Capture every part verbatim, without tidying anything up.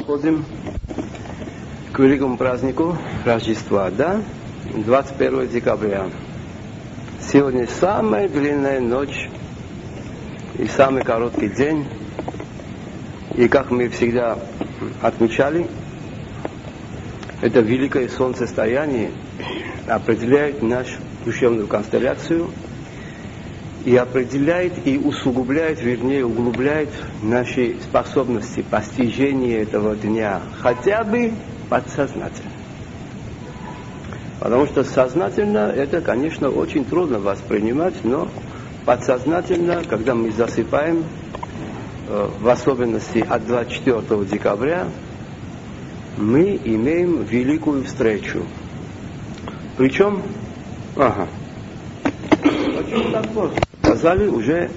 подходим к великому празднику Рождества, да? двадцать первого декабря. Сегодня самая длинная ночь и самый короткий день. И как мы всегда отмечали, это великое солнцестояние определяет нашу душевную констелляцию и определяет и усугубляет, вернее, углубляет наши способности постижения этого дня, хотя бы подсознательно. Потому что сознательно это, конечно, очень трудно воспринимать, но подсознательно, когда мы засыпаем, в особенности от двадцать четвёртого декабря, мы имеем великую встречу. Причем, ага, почему так поздно? Сказали, уже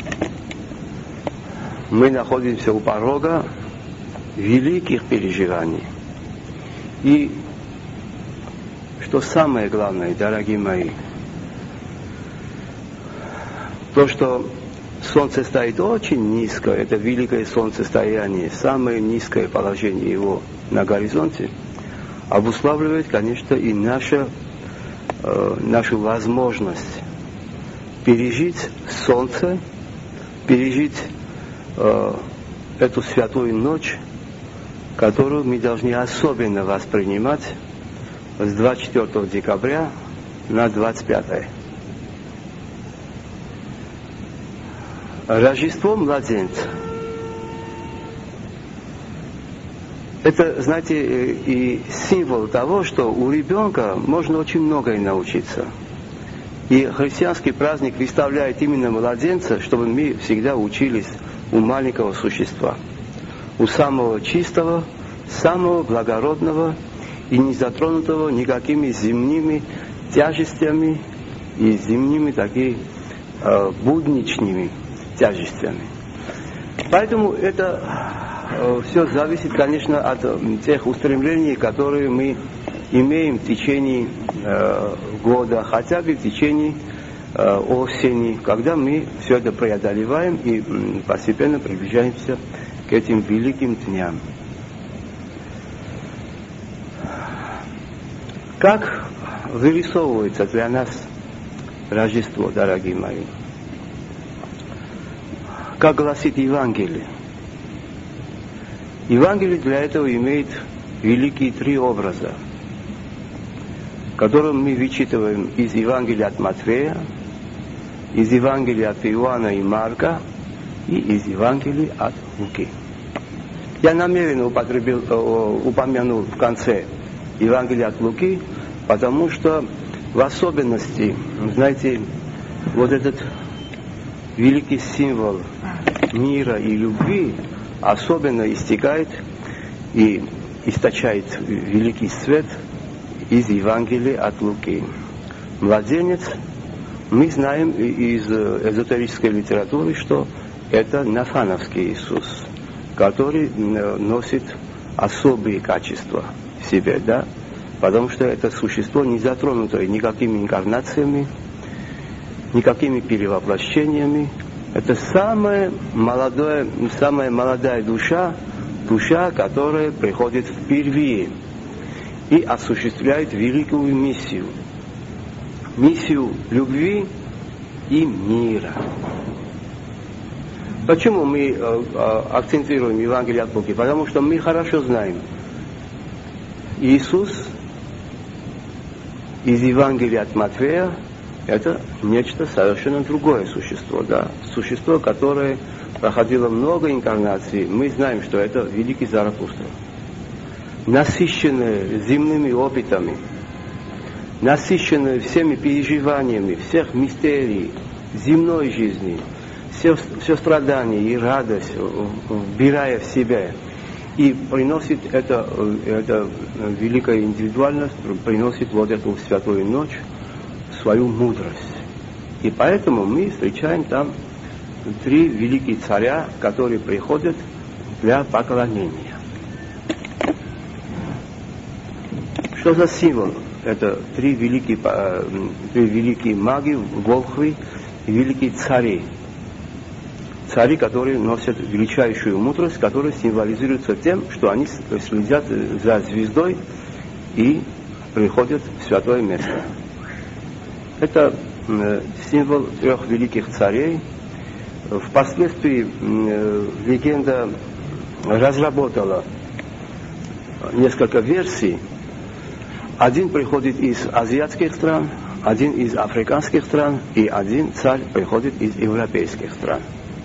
мы находимся у порога великих переживаний. И что самое главное, дорогие мои, то, что солнце стоит очень низко, это великое солнцестояние, самое низкое положение его на горизонте, обуславливает, конечно, и наша, э, нашу возможность пережить солнце, пережить э, эту святую ночь, которую мы должны особенно воспринимать с двадцать четвёртого декабря на двадцать пятое. Рождество младенца. Это, знаете, и символ того, что у ребенка можно очень многое научиться. И христианский праздник выставляет именно младенца, чтобы мы всегда учились у маленького существа, у самого чистого, самого благородного и не затронутого никакими земными тяжестями и земными такими э, будничными тяжестями. Поэтому это э, все зависит, конечно, от э, тех устремлений, которые мы имеем в течение э, года, хотя бы в течение э, осени, когда мы все это преодолеваем и э, постепенно приближаемся к этим великим дням. Как вырисовывается для нас Рождество, дорогие мои? Как гласит Евангелие? Евангелие для этого имеет великие три образа, которые мы вычитываем из Евангелия от Матфея, из Евангелия от Иоанна и Марка и из Евангелия от Луки. Я намеренно употребил, упомянул в конце Евангелия от Луки, потому что в особенности, знаете, вот этот великий символ мира и любви особенно истекает и источает великий свет из Евангелия от Луки. Младенец, мы знаем из эзотерической литературы, что это Нафановский Иисус, который носит особые качества в себе, да, потому что это существо не затронутое никакими инкарнациями, никакими перевоплощениями. Это самая молодая, самая молодая душа, душа, которая приходит впервые и осуществляет великую миссию. Миссию любви и мира. Почему мы э, э, акцентируем Евангелие от Луки? Потому что мы хорошо знаем, Иисус из Евангелия от Матфея это нечто совершенно другое существо, да, существо, которое проходило много инкарнаций. Мы знаем, что это великий Заратустра, насыщенное земными опытами, насыщенное всеми переживаниями всех мистерий земной жизни, все, все страдания и радость, вбирая в себя. И приносит это, это великая индивидуальность, приносит вот эту святую ночь, свою мудрость. И поэтому мы встречаем там три великих царя, которые приходят для поклонения. Что за символ? Это три великие, три великие маги, волхвы и великие цари. цари, которые носят величайшую мудрость, которая символизируется тем, что они следят за звездой и приходят в святое место. Это символ трех великих царей. Впоследствии легенда разработала несколько версий. Один приходит из азиатских стран, один из африканских стран, и один царь приходит из европейских стран.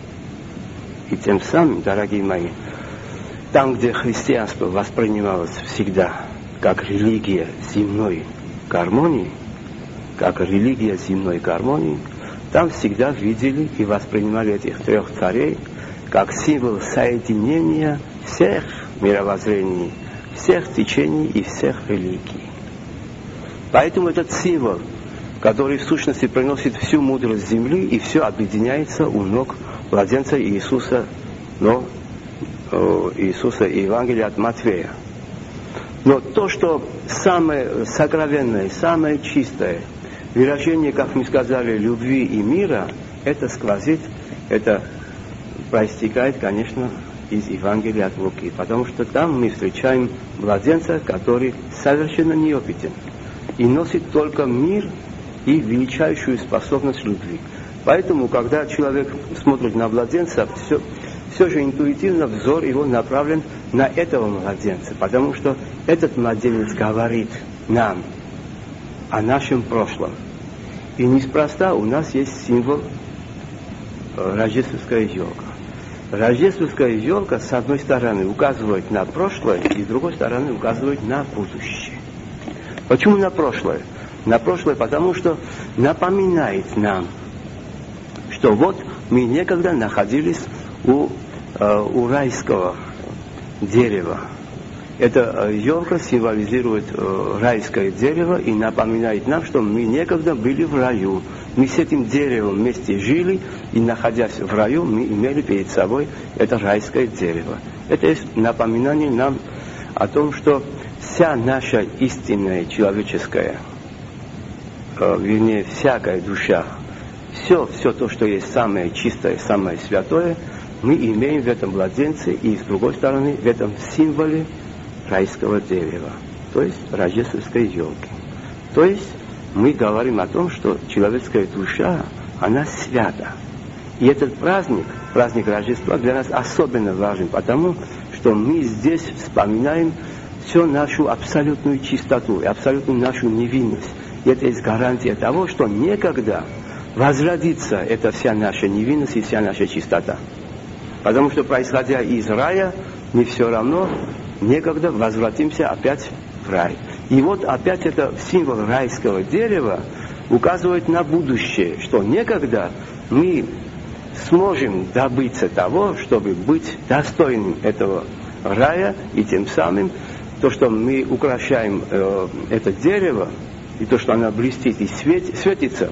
И тем самым, дорогие мои, там, где христианство воспринималось всегда как религия земной гармонии, как религия земной гармонии, там всегда видели и воспринимали этих трех царей как символ соединения всех мировоззрений, всех течений и всех религий. Поэтому этот символ, который в сущности приносит всю мудрость земли, и все объединяется у ног младенца Иисуса, но э, Иисуса и Евангелия от Матфея. Но то, что самое сокровенное, самое чистое выражение, как мы сказали, любви и мира, это сквозит, это проистекает, конечно, из Евангелия от Луки, потому что там мы встречаем младенца, который совершенно неопытен и носит только мир и величайшую способность любви. Поэтому, когда человек смотрит на младенца, все, все же интуитивно взор его направлен на этого младенца, потому что этот младенец говорит нам о нашем прошлом. И неспроста у нас есть символ э, рождественская елка. Рождественская елка, с одной стороны, указывает на прошлое, и с другой стороны, указывает на будущее. Почему на прошлое? На прошлое, потому что напоминает нам, что вот мы некогда находились у, э, у райского дерева. Эта елка символизирует э, райское дерево и напоминает нам, что мы некогда были в раю. Мы с этим деревом вместе жили, и, находясь в раю, мы имели перед собой это райское дерево. Это есть напоминание нам о том, что вся наша истинная человеческая, э, вернее, всякая душа, все, все то, что есть самое чистое, самое святое, мы имеем в этом младенце и, с другой стороны, в этом символе райского дерева, то есть рождественской елки. То есть мы говорим о том, что человеческая душа, она свята. И этот праздник, праздник Рождества, для нас особенно важен, потому что мы здесь вспоминаем всю нашу абсолютную чистоту и абсолютную нашу невинность. И это есть гарантия того, что некогда возродится эта вся наша невинность и вся наша чистота. Потому что, происходя из рая, мы все равно некогда возвратимся опять в рай. И вот опять это символ райского дерева указывает на будущее, что некогда мы сможем добиться того, чтобы быть достойным этого рая, и тем самым то, что мы украшаем э, это дерево, и то, что оно блестит и свет, светится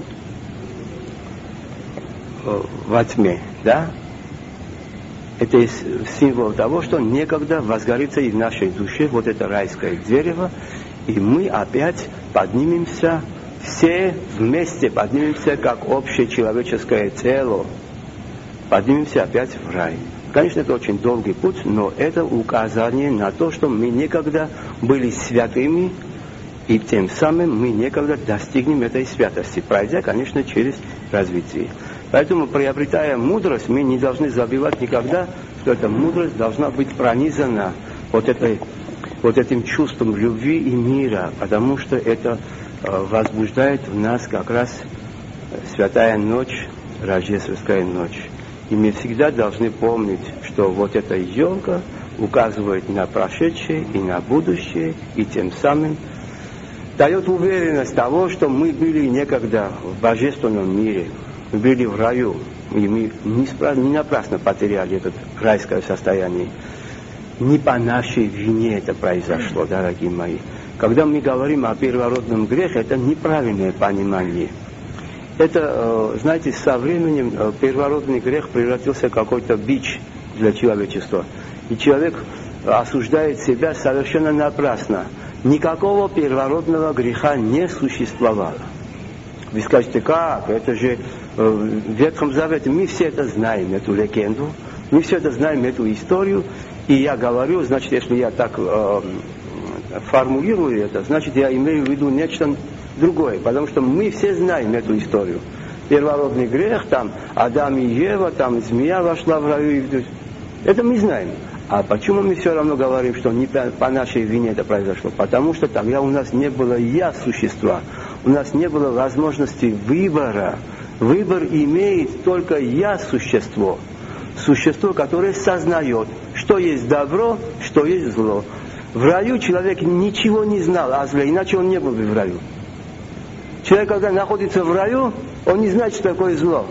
э, во тьме, да, это есть символ того, что некогда возгорится и в нашей душе вот это райское дерево, и мы опять поднимемся, все вместе поднимемся, как общее человеческое тело, поднимемся опять в рай. Конечно, это очень долгий путь, но это указание на то, что мы некогда были святыми, и тем самым мы некогда достигнем этой святости, пройдя, конечно, через развитие. Поэтому, приобретая мудрость, мы не должны забывать никогда, что эта мудрость должна быть пронизана вот, этой, вот этим чувством любви и мира, потому что это э, возбуждает в нас как раз святая ночь, рождественская ночь. И мы всегда должны помнить, что вот эта елка указывает на прошедшее и на будущее, и тем самым дает уверенность того, что мы были некогда в божественном мире, мы были в раю, и мы не напрасно потеряли это райское состояние. Не по нашей вине это произошло, дорогие мои. Когда мы говорим о первородном грехе, это неправильное понимание. Это, знаете, со временем первородный грех превратился в какой-то бич для человечества. И человек осуждает себя совершенно напрасно. Никакого первородного греха не существовало. Вы скажете, как? Это же э, в Ветхом Завете. Мы все это знаем, эту легенду. Мы все это знаем, эту историю. И я говорю, значит, если я так э, формулирую это, значит, я имею в виду нечто другое. Потому что мы все знаем эту историю. Первородный грех, там Адам и Ева, там змея вошла в раю. Это мы знаем. А почему мы все равно говорим, что не по нашей вине это произошло? Потому что тогда у нас не было «я» существа. У нас не было возможности выбора. Выбор имеет только «я» существо. Существо, которое сознает, что есть добро, что есть зло. В раю человек ничего не знал о зле, иначе он не был бы в раю. Человек, когда находится в раю, он не знает, что такое зло.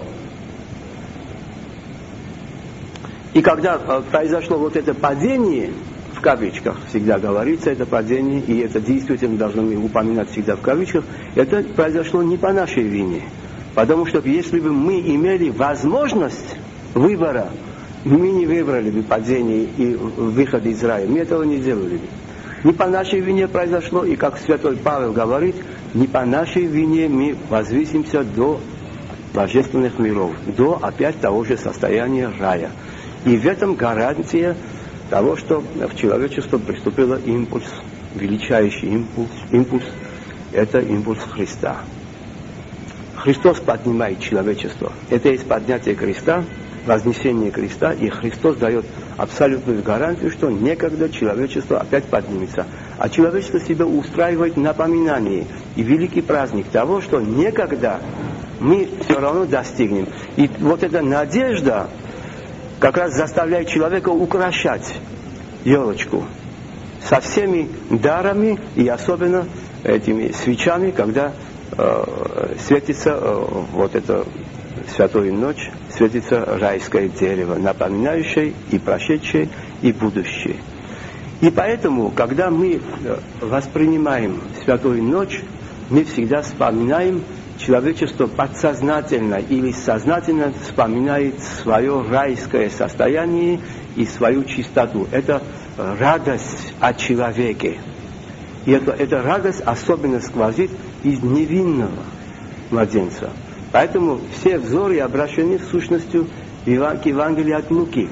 И когда произошло вот это падение, в кавычках всегда говорится, это падение, и это действительно должно мы упоминать всегда в кавычках, это произошло не по нашей вине. Потому что если бы мы имели возможность выбора, мы не выбрали бы падение и выход из рая. Мы этого не сделали бы. Не по нашей вине произошло, и как святой Павел говорит, не по нашей вине мы возвысимся до божественных миров, до опять того же состояния рая. И в этом гарантия того, что в человечество приступило импульс, величайший импульс, импульс, это импульс Христа. Христос поднимает человечество. Это есть поднятие креста, вознесение креста, и Христос дает абсолютную гарантию, что некогда человечество опять поднимется. А человечество себя устраивает напоминание и великий праздник того, что некогда мы все равно достигнем. И вот эта надежда как раз заставляет человека украшать елочку со всеми дарами и особенно этими свечами, когда э, светится э, вот эта святую ночь, светится райское дерево, напоминающее и прошедшее, и будущее. И поэтому, когда мы воспринимаем святую ночь, мы всегда вспоминаем, человечество подсознательно или сознательно вспоминает свое райское состояние и свою чистоту. Это радость о человеке. И это, эта радость особенно сквозит из невинного младенца. Поэтому все взоры обращены в сущности к Евангелию от Луки.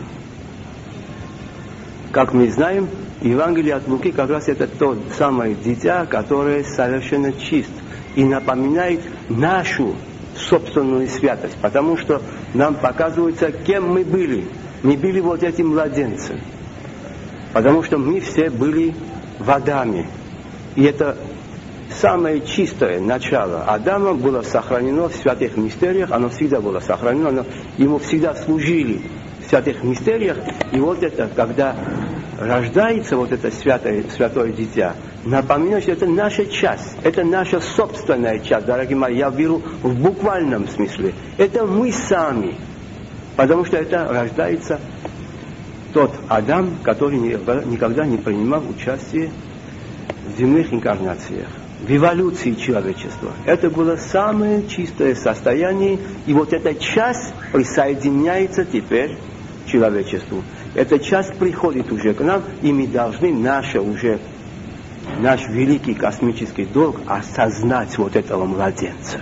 Как мы знаем, Евангелие от Луки как раз это то самое дитя, которое совершенно чист и напоминает нашу собственную святость, потому что нам показывается, кем мы были. Мы были вот этим младенцем, потому что мы все были в Адаме. И это самое чистое начало Адама было сохранено в святых мистериях, оно всегда было сохранено, оно, ему всегда служили в святых мистериях. И вот это, когда рождается вот это святое, святое дитя, напоминаю, что это наша часть, это наша собственная часть, дорогие мои, я беру в буквальном смысле. Это мы сами, потому что это рождается тот Адам, который никогда не принимал участие в земных инкарнациях, в эволюции человечества. Это было самое чистое состояние, и вот эта часть присоединяется теперь к человечеству. Эта часть приходит уже к нам, и мы должны наше уже, наш великий космический долг осознать вот этого младенца.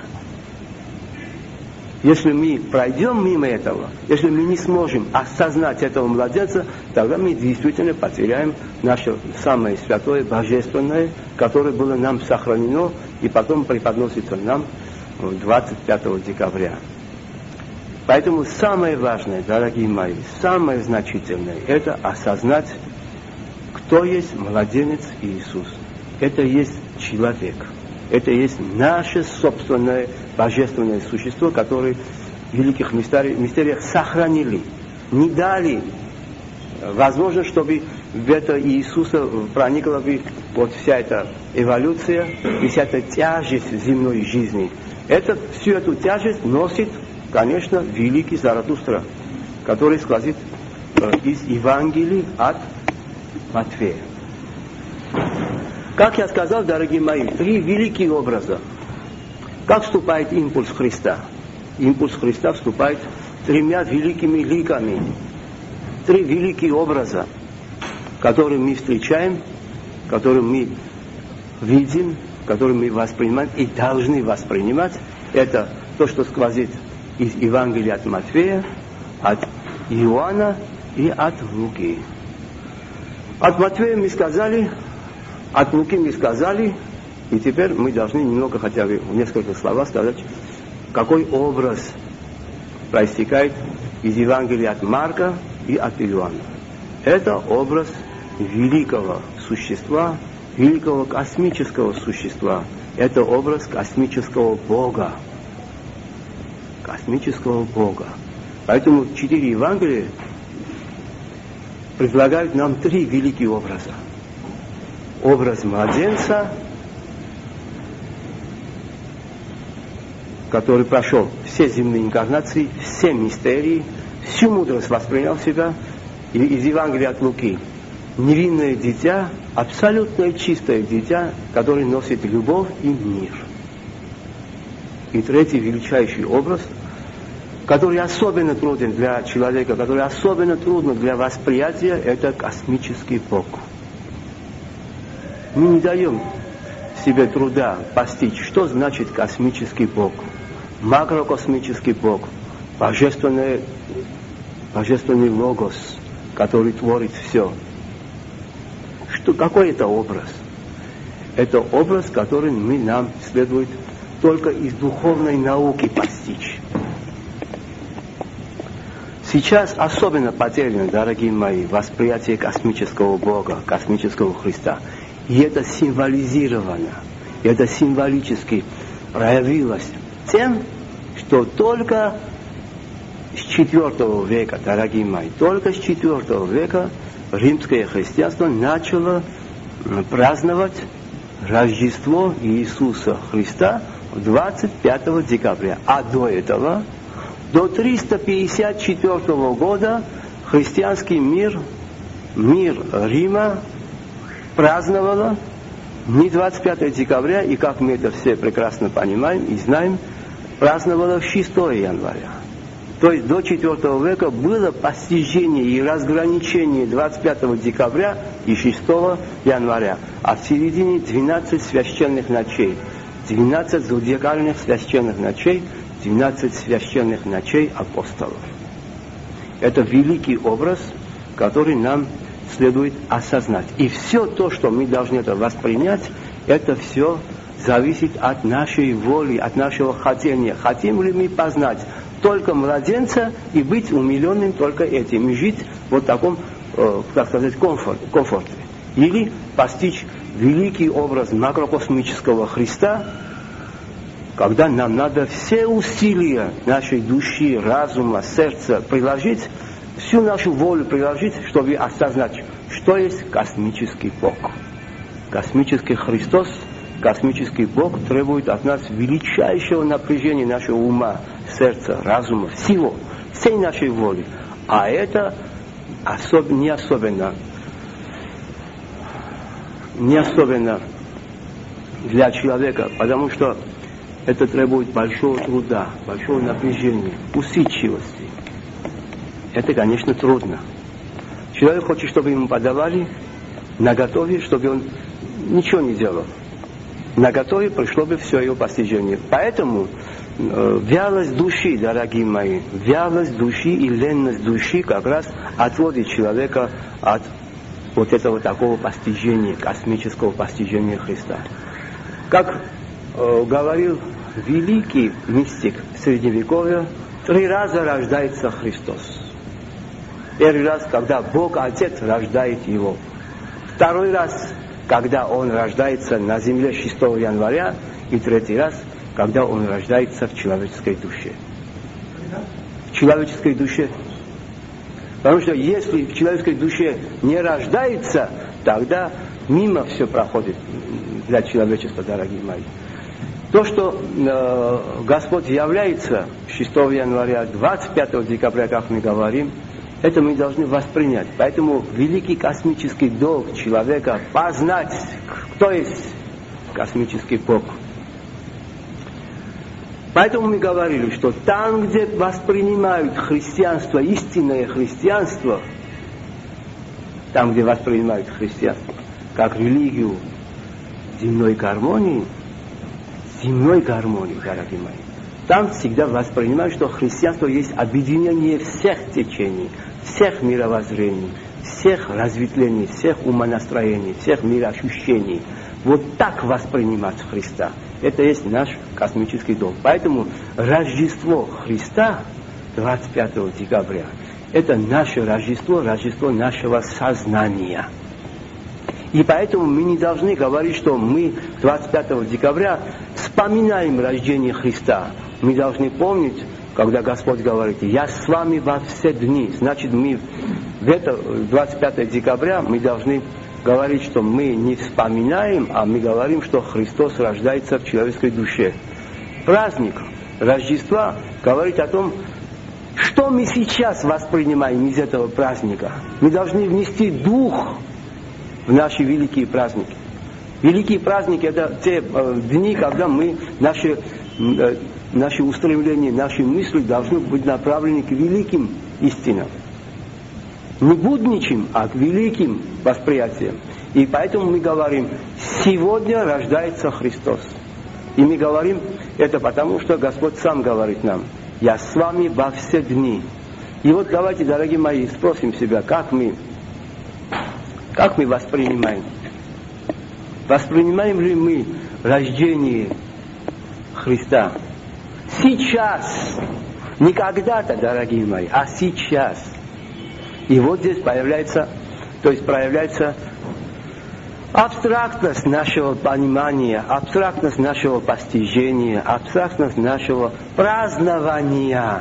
Если мы пройдем мимо этого, если мы не сможем осознать этого младенца, тогда мы действительно потеряем наше самое святое, божественное, которое было нам сохранено и потом преподносится нам двадцать пятого декабря. Поэтому самое важное, дорогие мои, самое значительное, это осознать, кто есть младенец Иисус. Это есть человек. Это есть наше собственное божественное существо, которое в великих мистериях сохранили, не дали возможность, чтобы в это Иисуса проникла бы вот вся эта эволюция и вся эта тяжесть земной жизни. Это, всю эту тяжесть носит, конечно, великий Заратустра, который сквозит из Евангелия от Матфея. Как я сказал, дорогие мои, три великие образа. Как вступает импульс Христа? Импульс Христа вступает тремя великими ликами. Три великие образа, которые мы встречаем, которые мы видим, которые мы воспринимаем и должны воспринимать. Это то, что сквозит из Евангелия от Матфея, от Иоанна и от Луки. От Матфея мы сказали, от Луки мы сказали, и теперь мы должны немного, хотя бы в несколько словах сказать, какой образ проистекает из Евангелия от Марка и от Иоанна. Это образ великого существа, великого космического существа. Это образ космического Бога. Космического Бога. Поэтому четыре Евангелия предлагают нам три великие образа. Образ младенца, который прошел все земные инкарнации, все мистерии, всю мудрость воспринял в себя, и из Евангелия от Луки. Невинное дитя, абсолютно чистое дитя, которое носит любовь и мир. И третий величайший образ, который особенно труден для человека, который особенно трудно для восприятия, это космический Бог. Мы не даем себе труда постичь, что значит космический Бог, макрокосмический Бог, божественный, божественный логос, который творит все. Что, какой это образ? Это образ, который мы, нам следует только из духовной науки постичь. Сейчас особенно потеряно, дорогие мои, восприятие космического Бога, космического Христа. И это символизировано, это символически проявилось тем, что только с четвёртого века, дорогие мои, только с четвёртого века римское христианство начало праздновать Рождество Иисуса Христа двадцать пятого декабря. А до этого, до триста пятьдесят четвёртого года, христианский мир, мир Рима, праздновала не двадцать пятого декабря, и как мы это все прекрасно понимаем и знаем, праздновала шестого января. То есть до четвёртого века было постижение и разграничение двадцать пятого декабря и шестого января, а в середине двенадцать священных ночей, двенадцать зодиакальных священных ночей, двенадцать священных ночей апостолов. Это великий образ, который нам следует осознать. И все то, что мы должны это воспринять, это все зависит от нашей воли, от нашего хотения. Хотим ли мы познать только младенца и быть умиленным только этим, и жить вот в таком, э, так сказать, комфорт, комфорте. Или постичь великий образ макрокосмического Христа, когда нам надо все усилия нашей души, разума, сердца приложить, всю нашу волю приложить, чтобы осознать, что есть космический Бог. Космический Христос, космический Бог требует от нас величайшего напряжения нашего ума, сердца, разума, всего, всей нашей воли. А это особ... не особенно, не особенно для человека, потому что это требует большого труда, большого напряжения, усидчивости. Это, конечно, трудно. Человек хочет, чтобы ему подавали наготове, чтобы он ничего не делал. Наготове пришло бы все его постижение. Поэтому э, вялость души, дорогие мои, вялость души и ленность души как раз отводит человека от вот этого такого постижения, космического постижения Христа. Как э, говорил великий мистик Средневековья, три раза рождается Христос. Первый раз, когда Бог Отец рождает его. Второй раз, когда он рождается на земле шестого января. И третий раз, когда он рождается в человеческой душе. В человеческой душе. Потому что если в человеческой душе не рождается, тогда мимо все проходит для человечества, дорогие мои. То, что э, Господь является шестого января, двадцать пятого декабря, как мы говорим, это мы должны воспринять. Поэтому великий космический долг человека познать, кто есть космический Бог. Поэтому мы говорили, что там, где воспринимают христианство, истинное христианство, там, где воспринимают христианство как религию земной гармонии, земной гармонии, дорогие мои, там всегда воспринимают, что христианство есть объединение всех течений, всех мировоззрений, всех разветвлений, всех умонастроений, всех мироощущений. Вот так воспринимать Христа. Это есть наш космический дом. Поэтому Рождество Христа двадцать пятого декабря это наше Рождество, Рождество нашего сознания. И поэтому мы не должны говорить, что мы двадцать пятого декабря вспоминаем рождение Христа. Мы должны помнить, когда Господь говорит: «Я с вами во все дни». Значит, мы в это двадцать пятого декабря мы должны говорить, что мы не вспоминаем, а мы говорим, что Христос рождается в человеческой душе. Праздник Рождества говорит о том, что мы сейчас воспринимаем из этого праздника. Мы должны внести дух в наши великие праздники. Великие праздники — это те э, дни, когда мы, наши, э, наши устремления, наши мысли должны быть направлены к великим истинам. Не будничим, а к великим восприятиям. И поэтому мы говорим: сегодня рождается Христос. И мы говорим это потому, что Господь сам говорит нам: «Я с вами во все дни». И вот давайте, дорогие мои, спросим себя, как мы, как мы воспринимаем? Воспринимаем ли мы рождение Христа сейчас? Не когда-то, дорогие мои, а сейчас. И вот здесь появляется, то есть проявляется абстрактность нашего понимания, абстрактность нашего постижения, абстрактность нашего празднования.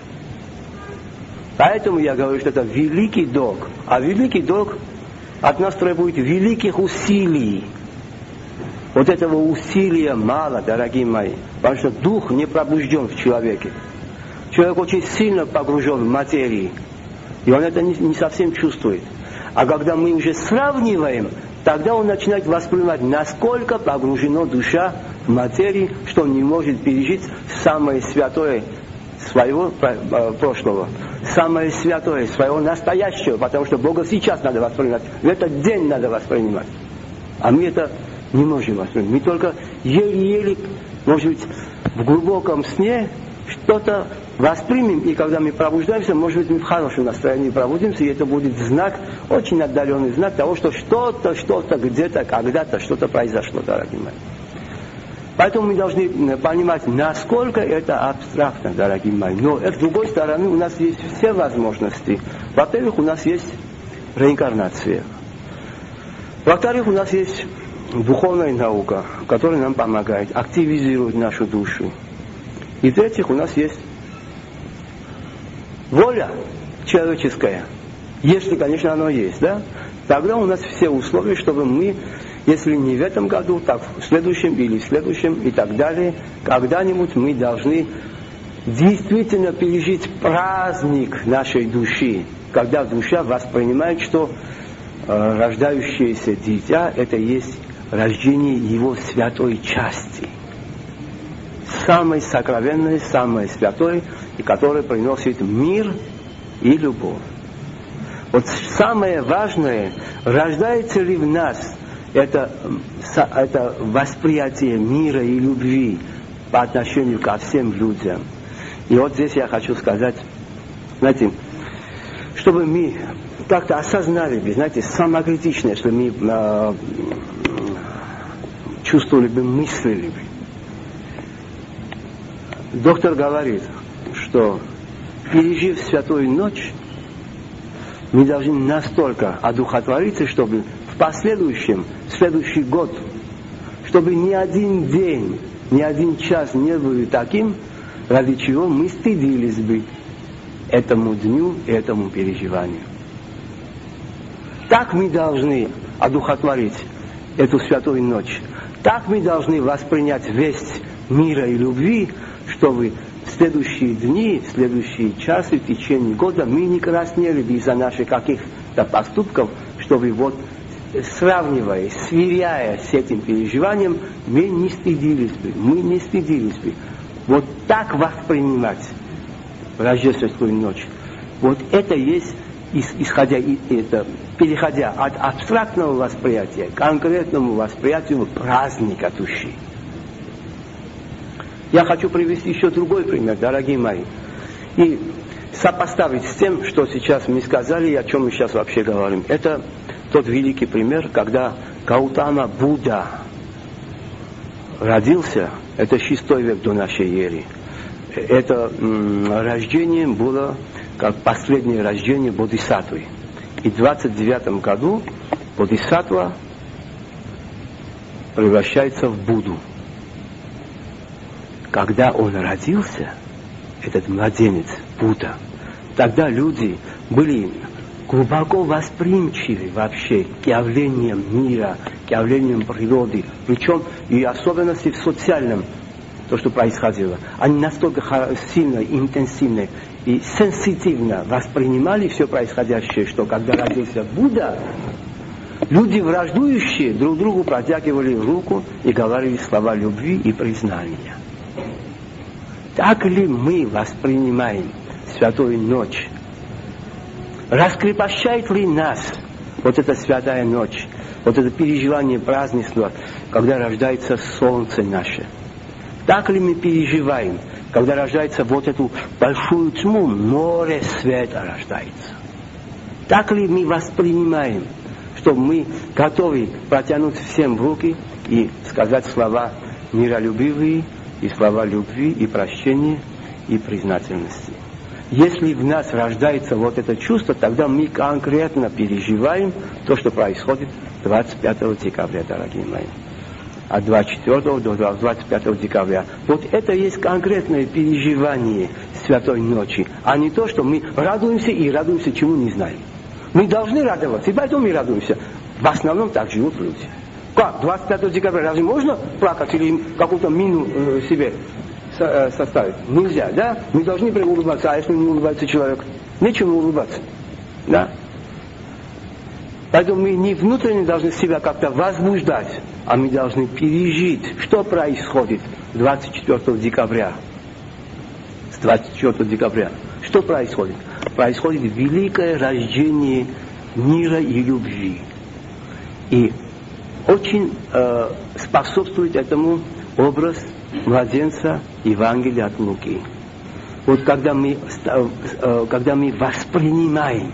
Поэтому я говорю, что это великий долг. А великий долг от нас требует великих усилий. Вот этого усилия мало, дорогие мои, потому что дух не пробужден в человеке. Человек очень сильно погружен в материю, и он это не, не совсем чувствует. А когда мы уже сравниваем, тогда он начинает воспринимать, насколько погружена душа в материю, что он не может пережить самое святое своего прошлого, самое святое своего настоящего, потому что Бога сейчас надо воспринимать, в этот день надо воспринимать. А мы это не можем воспринимать. Мы только еле-еле, может быть, в глубоком сне что-то воспримем, и когда мы пробуждаемся, может быть, мы в хорошем настроении пробудимся, и это будет знак, очень отдаленный знак того, что что-то, что-то, где-то, когда-то, что-то произошло, дорогие мои. Поэтому мы должны понимать, насколько это абстрактно, дорогие мои. Но с другой стороны, у нас есть все возможности. Во-первых, у нас есть реинкарнация. Во-вторых, у нас есть духовная наука, которая нам помогает, активизирует нашу душу. И в-третьих, у нас есть воля человеческая. Если, конечно, оно есть, да? Тогда у нас все условия, чтобы мы, если не в этом году, так в следующем или в следующем и так далее, когда-нибудь мы должны действительно пережить праздник нашей души, когда душа воспринимает, что э, рождающееся дитя — это есть рождение его святой части. Самой сокровенной, самой святой, и которая приносит мир и любовь. Вот самое важное, рождается ли в нас это, это восприятие мира и любви по отношению ко всем людям. И вот здесь я хочу сказать, знаете, чтобы мы как-то осознали, знаете, самокритично, если мы э, чувствовали бы, мыслили бы. Доктор говорит, что, пережив святую ночь, мы должны настолько одухотвориться, чтобы в последующем, в следующий год, чтобы ни один день, ни один час не был таким, ради чего мы стыдились бы этому дню и этому переживанию. Так мы должны одухотворить эту святую ночь. Так мы должны воспринять весть мира и любви, чтобы в следующие дни, в следующие часы, в течение года мы не краснели бы из-за наших каких-то поступков, чтобы вот, сравнивая, сверяя с этим переживанием, мы не стыдились бы, мы не стыдились бы. Вот так воспринимать рождественскую ночь. Вот это есть, исходя, это, переходя от абстрактного восприятия к конкретному восприятию праздника души. Я хочу привести еще другой пример, дорогие мои. И сопоставить с тем, что сейчас мы сказали и о чем мы сейчас вообще говорим. Это тот великий пример, когда Гаутама Будда родился, это шестой век до нашей эры. Это м, рождение было как последнее рождение Бодхисаттвы. И в двадцать девятом году Бодхисаттва превращается в Будду. Когда он родился, этот младенец, Будда, тогда люди были глубоко восприимчивы вообще к явлениям мира, к явлениям природы, причем и особенности в социальном, то, что происходило. Они настолько сильно, интенсивно и сенситивно воспринимали все происходящее, что когда родился Будда, люди, враждующие, друг другу протягивали руку и говорили слова любви и признания. Так ли мы воспринимаем Святую Ночь? Раскрепощает ли нас вот эта Святая Ночь, вот это переживание празднества, когда рождается солнце наше? Так ли мы переживаем, когда рождается вот эту большую тьму, море света рождается? Так ли мы воспринимаем, что мы готовы протянуть всем в руки и сказать слова миролюбивые, и слова любви, и прощения, и признательности? Если в нас рождается вот это чувство, тогда мы конкретно переживаем то, что происходит двадцать пятого декабря, дорогие мои. От двадцать четвёртого до двадцать пятого декабря. Вот это есть конкретное переживание Святой Ночи, а не то, что мы радуемся и радуемся, чему не знаем. Мы должны радоваться, и поэтому мы радуемся. В основном так живут люди. Как? двадцать пятого декабря разве можно плакать или какую-то мину э, себе со, э, составить? Нельзя, да? Мы должны улыбаться, а если не улыбается человек, нечему улыбаться. Да? Поэтому мы не внутренне должны себя как-то возбуждать, а мы должны пережить, что происходит двадцать четвёртого декабря. С двадцать четвёртого декабря. Что происходит? Происходит великое рождение мира и любви. И очень э, способствует этому образ младенца Евангелия от Луки. Вот когда мы, э, когда мы воспринимаем,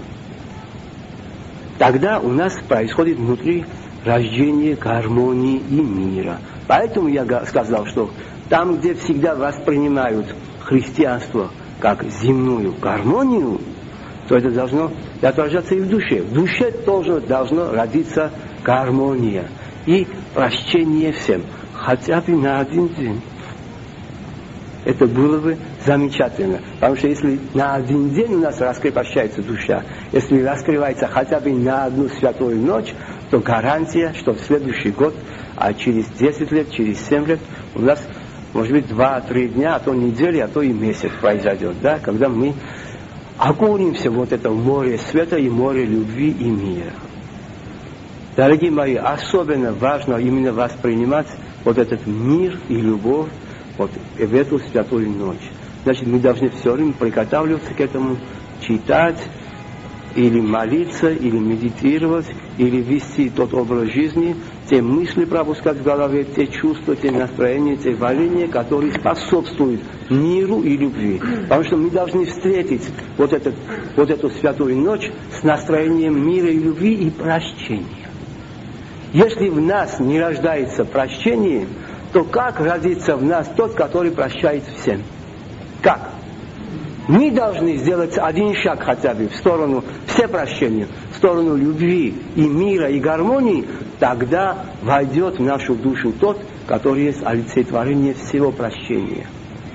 тогда у нас происходит внутри рождение гармонии и мира. Поэтому я сказал, что там, где всегда воспринимают христианство как земную гармонию, то это должно отражаться и в душе. В душе тоже должно родиться гармония и прощение всем, хотя бы на один день. Это было бы замечательно, потому что если на один день у нас раскрепощается душа, если раскрывается хотя бы на одну святую ночь, то гарантия, что в следующий год, а через десять лет, через семь лет, у нас, может быть, два-три дня, а то недели, а то и месяц произойдет, да, когда мы окунемся в вот это море света и море любви и мира. Дорогие мои, особенно важно именно воспринимать вот этот мир и любовь вот в эту святую ночь. Значит, мы должны все время приготавливаться к этому, читать, или молиться, или медитировать, или вести тот образ жизни, те мысли пропускать в голове, те чувства, те настроения, те валения, которые способствуют миру и любви. Потому что мы должны встретить вот, этот, вот эту святую ночь с настроением мира и любви и прощения. Если в нас не рождается прощение, то как родится в нас тот, который прощает всем? Как? Мы должны сделать один шаг хотя бы в сторону все прощения, в сторону любви и мира и гармонии, тогда войдет в нашу душу тот, который есть олицетворение всего прощения,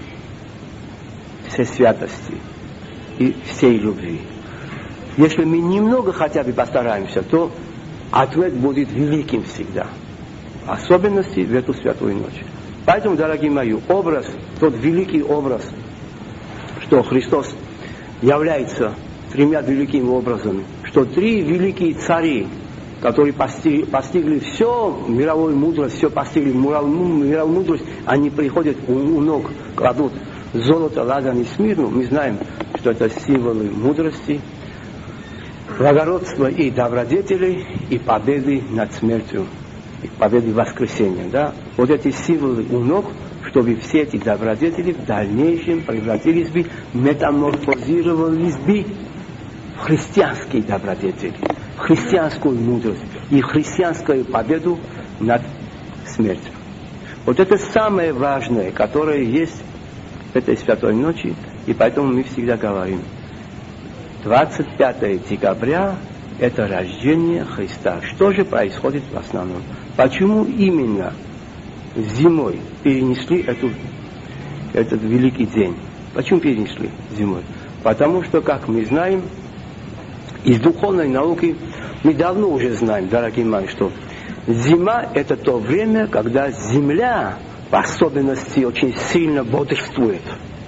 всей святости и всей любви. Если мы немного хотя бы постараемся, то ответ будет великим всегда. Особенности в эту святую ночь. Поэтому, дорогие мои, образ, тот великий образ, что Христос является тремя великими образами, что три великие цари, которые постигли, постигли все, мировую мудрость, все постигли мировую мудрость, они приходят у, у ног, кладут золото, ладан и смирну. Мы знаем, что это символы мудрости, благородства и добродетели, и победы над смертью, и победы воскресения. Да? Вот эти символы у ног, чтобы все эти добродетели в дальнейшем превратились бы, метаморфозировались бы в христианские добродетели, в христианскую мудрость и христианскую победу над смертью. Вот это самое важное, которое есть в этой святой ночи, и поэтому мы всегда говорим, двадцать пятое декабря – это рождение Христа. Что же происходит в основном? Почему именно зимой перенесли эту, этот великий день? Почему перенесли зимой? Потому что, как мы знаем, из духовной науки мы давно уже знаем, дорогие мои, что зима – это то время, когда Земля, в особенности, очень сильно бодрствует.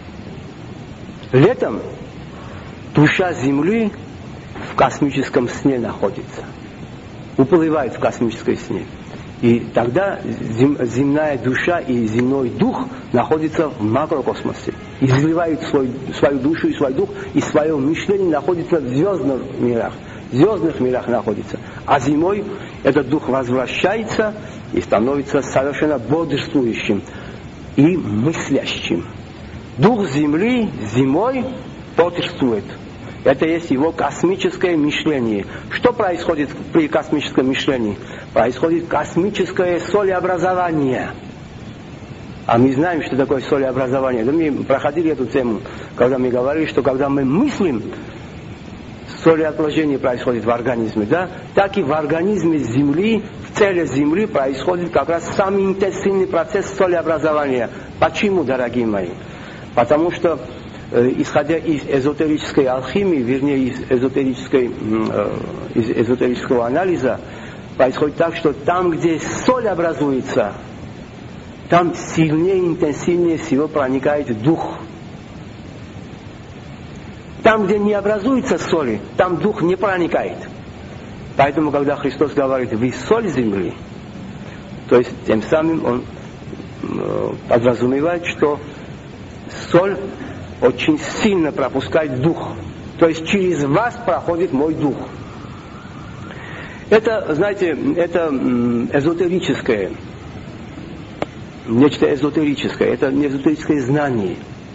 Летом душа Земли в космическом сне находится, уплывает в космическом сне. И тогда зем, земная душа и земной дух находятся в макрокосмосе. Изливают свой, свою душу и свой дух, и свое мышление находится в звездных мирах. В звездных мирах находится. А зимой этот дух возвращается и становится совершенно бодрствующим и мыслящим. Дух Земли зимой бодрствует. Это есть его космическое мышление. Что происходит при космическом мышлении? Происходит космическое солеобразование. А мы знаем, что такое солеобразование. Да мы проходили эту тему, когда мы говорили, что когда мы мыслим, солеотложение происходит в организме, да? Так и в организме Земли, в теле Земли происходит как раз самый интенсивный процесс солеобразования. Почему, дорогие мои? Потому что исходя из эзотерической алхимии, вернее из, эзотерической, э, из эзотерического анализа, происходит так, что там, где соль образуется, там сильнее, интенсивнее всего проникает дух. Там, где не образуется соли, там дух не проникает. Поэтому, когда Христос говорит «Вы соль земли», то есть тем самым Он э, подразумевает, что соль очень сильно пропускает дух. То есть через вас проходит мой дух. Это, знаете, это эзотерическое, нечто эзотерическое, это не эзотерическое знание.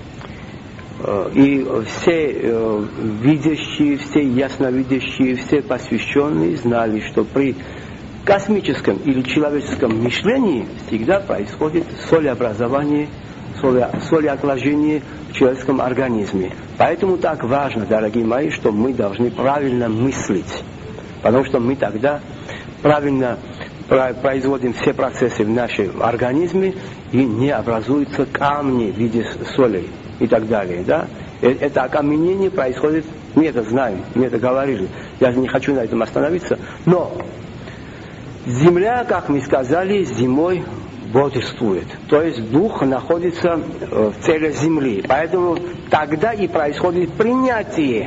И все видящие, все ясновидящие, все посвященные знали, что при космическом или человеческом мышлении всегда происходит солеобразование, солеотложение в человеческом организме. Поэтому так важно, дорогие мои, что мы должны правильно мыслить. Потому что мы тогда правильно производим все процессы в нашем организме, и не образуются камни в виде солей и так далее. Да? Это окаменение происходит, мы это знаем, мы это говорили. Я не хочу на этом остановиться. Но Земля, как мы сказали, зимой бодрствует. То есть дух находится в теле Земли. Поэтому тогда и происходит принятие.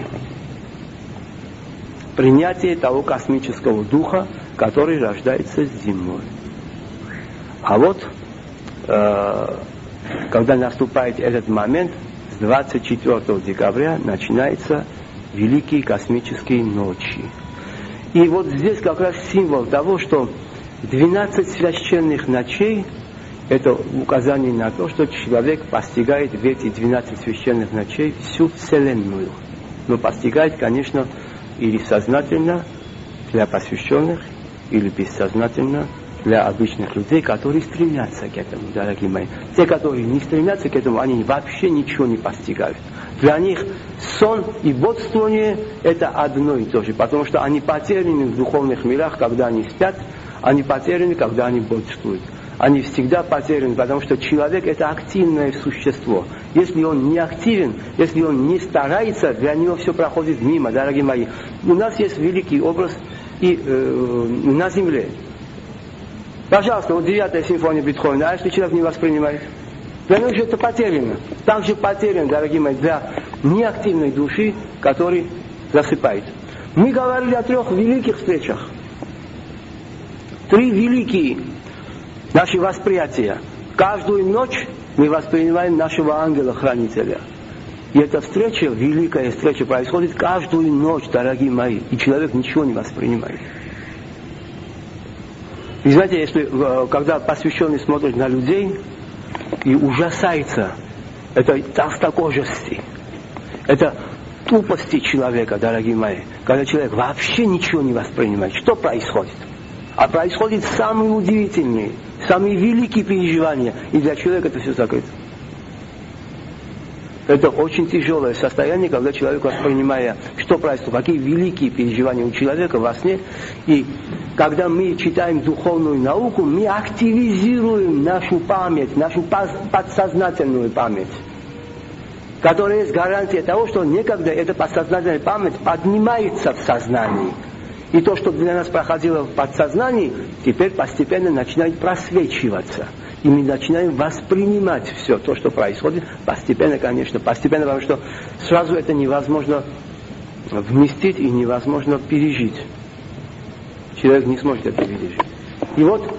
Принятие того космического духа, который рождается зимой. А вот, э, когда наступает этот момент, с двадцать четвёртого декабря начинаются великие космические ночи. И вот здесь как раз символ того, что двенадцать священных ночей – это указание на то, что человек постигает в эти двенадцать священных ночей всю Вселенную. Но постигает, конечно, или сознательно для посвященных, или бессознательно для обычных людей, которые стремятся к этому, дорогие мои. Те, которые не стремятся к этому, они вообще ничего не постигают. Для них сон и бодрствование – это одно и то же, потому что они потеряны в духовных мирах, когда они спят, они потеряны, когда они бодрствуют. Они всегда потеряны, потому что человек – это активное существо. Если он не активен, если он не старается, для него все проходит мимо, дорогие мои. У нас есть великий образ и э, на земле. Пожалуйста, вот девятая симфония Бетховена, а если человек не воспринимает? Для него же это потеряно. Так же потеряно, дорогие мои, для неактивной души, который засыпает. Мы говорили о трех великих встречах. Три великие наши восприятия. Каждую ночь мы воспринимаем нашего ангела-хранителя. И эта встреча, великая встреча, происходит каждую ночь, дорогие мои. И человек ничего не воспринимает. И знаете, если, когда посвященный смотрит на людей, и ужасается этой толстокожести, это тупости человека, дорогие мои, когда человек вообще ничего не воспринимает. Что происходит? А происходит самые удивительные, самые великие переживания, и для человека это все закрыто. Это очень тяжелое состояние, когда человек, воспринимая, что происходит, какие великие переживания у человека во сне, и когда мы читаем духовную науку, мы активизируем нашу память, нашу подсознательную память, которая есть гарантия того, что некогда эта подсознательная память поднимается в сознании. И то, что для нас проходило в подсознании, теперь постепенно начинает просвечиваться. И мы начинаем воспринимать все то, что происходит, постепенно, конечно, постепенно, потому что сразу это невозможно вместить и невозможно пережить. Человек не сможет это пережить. И вот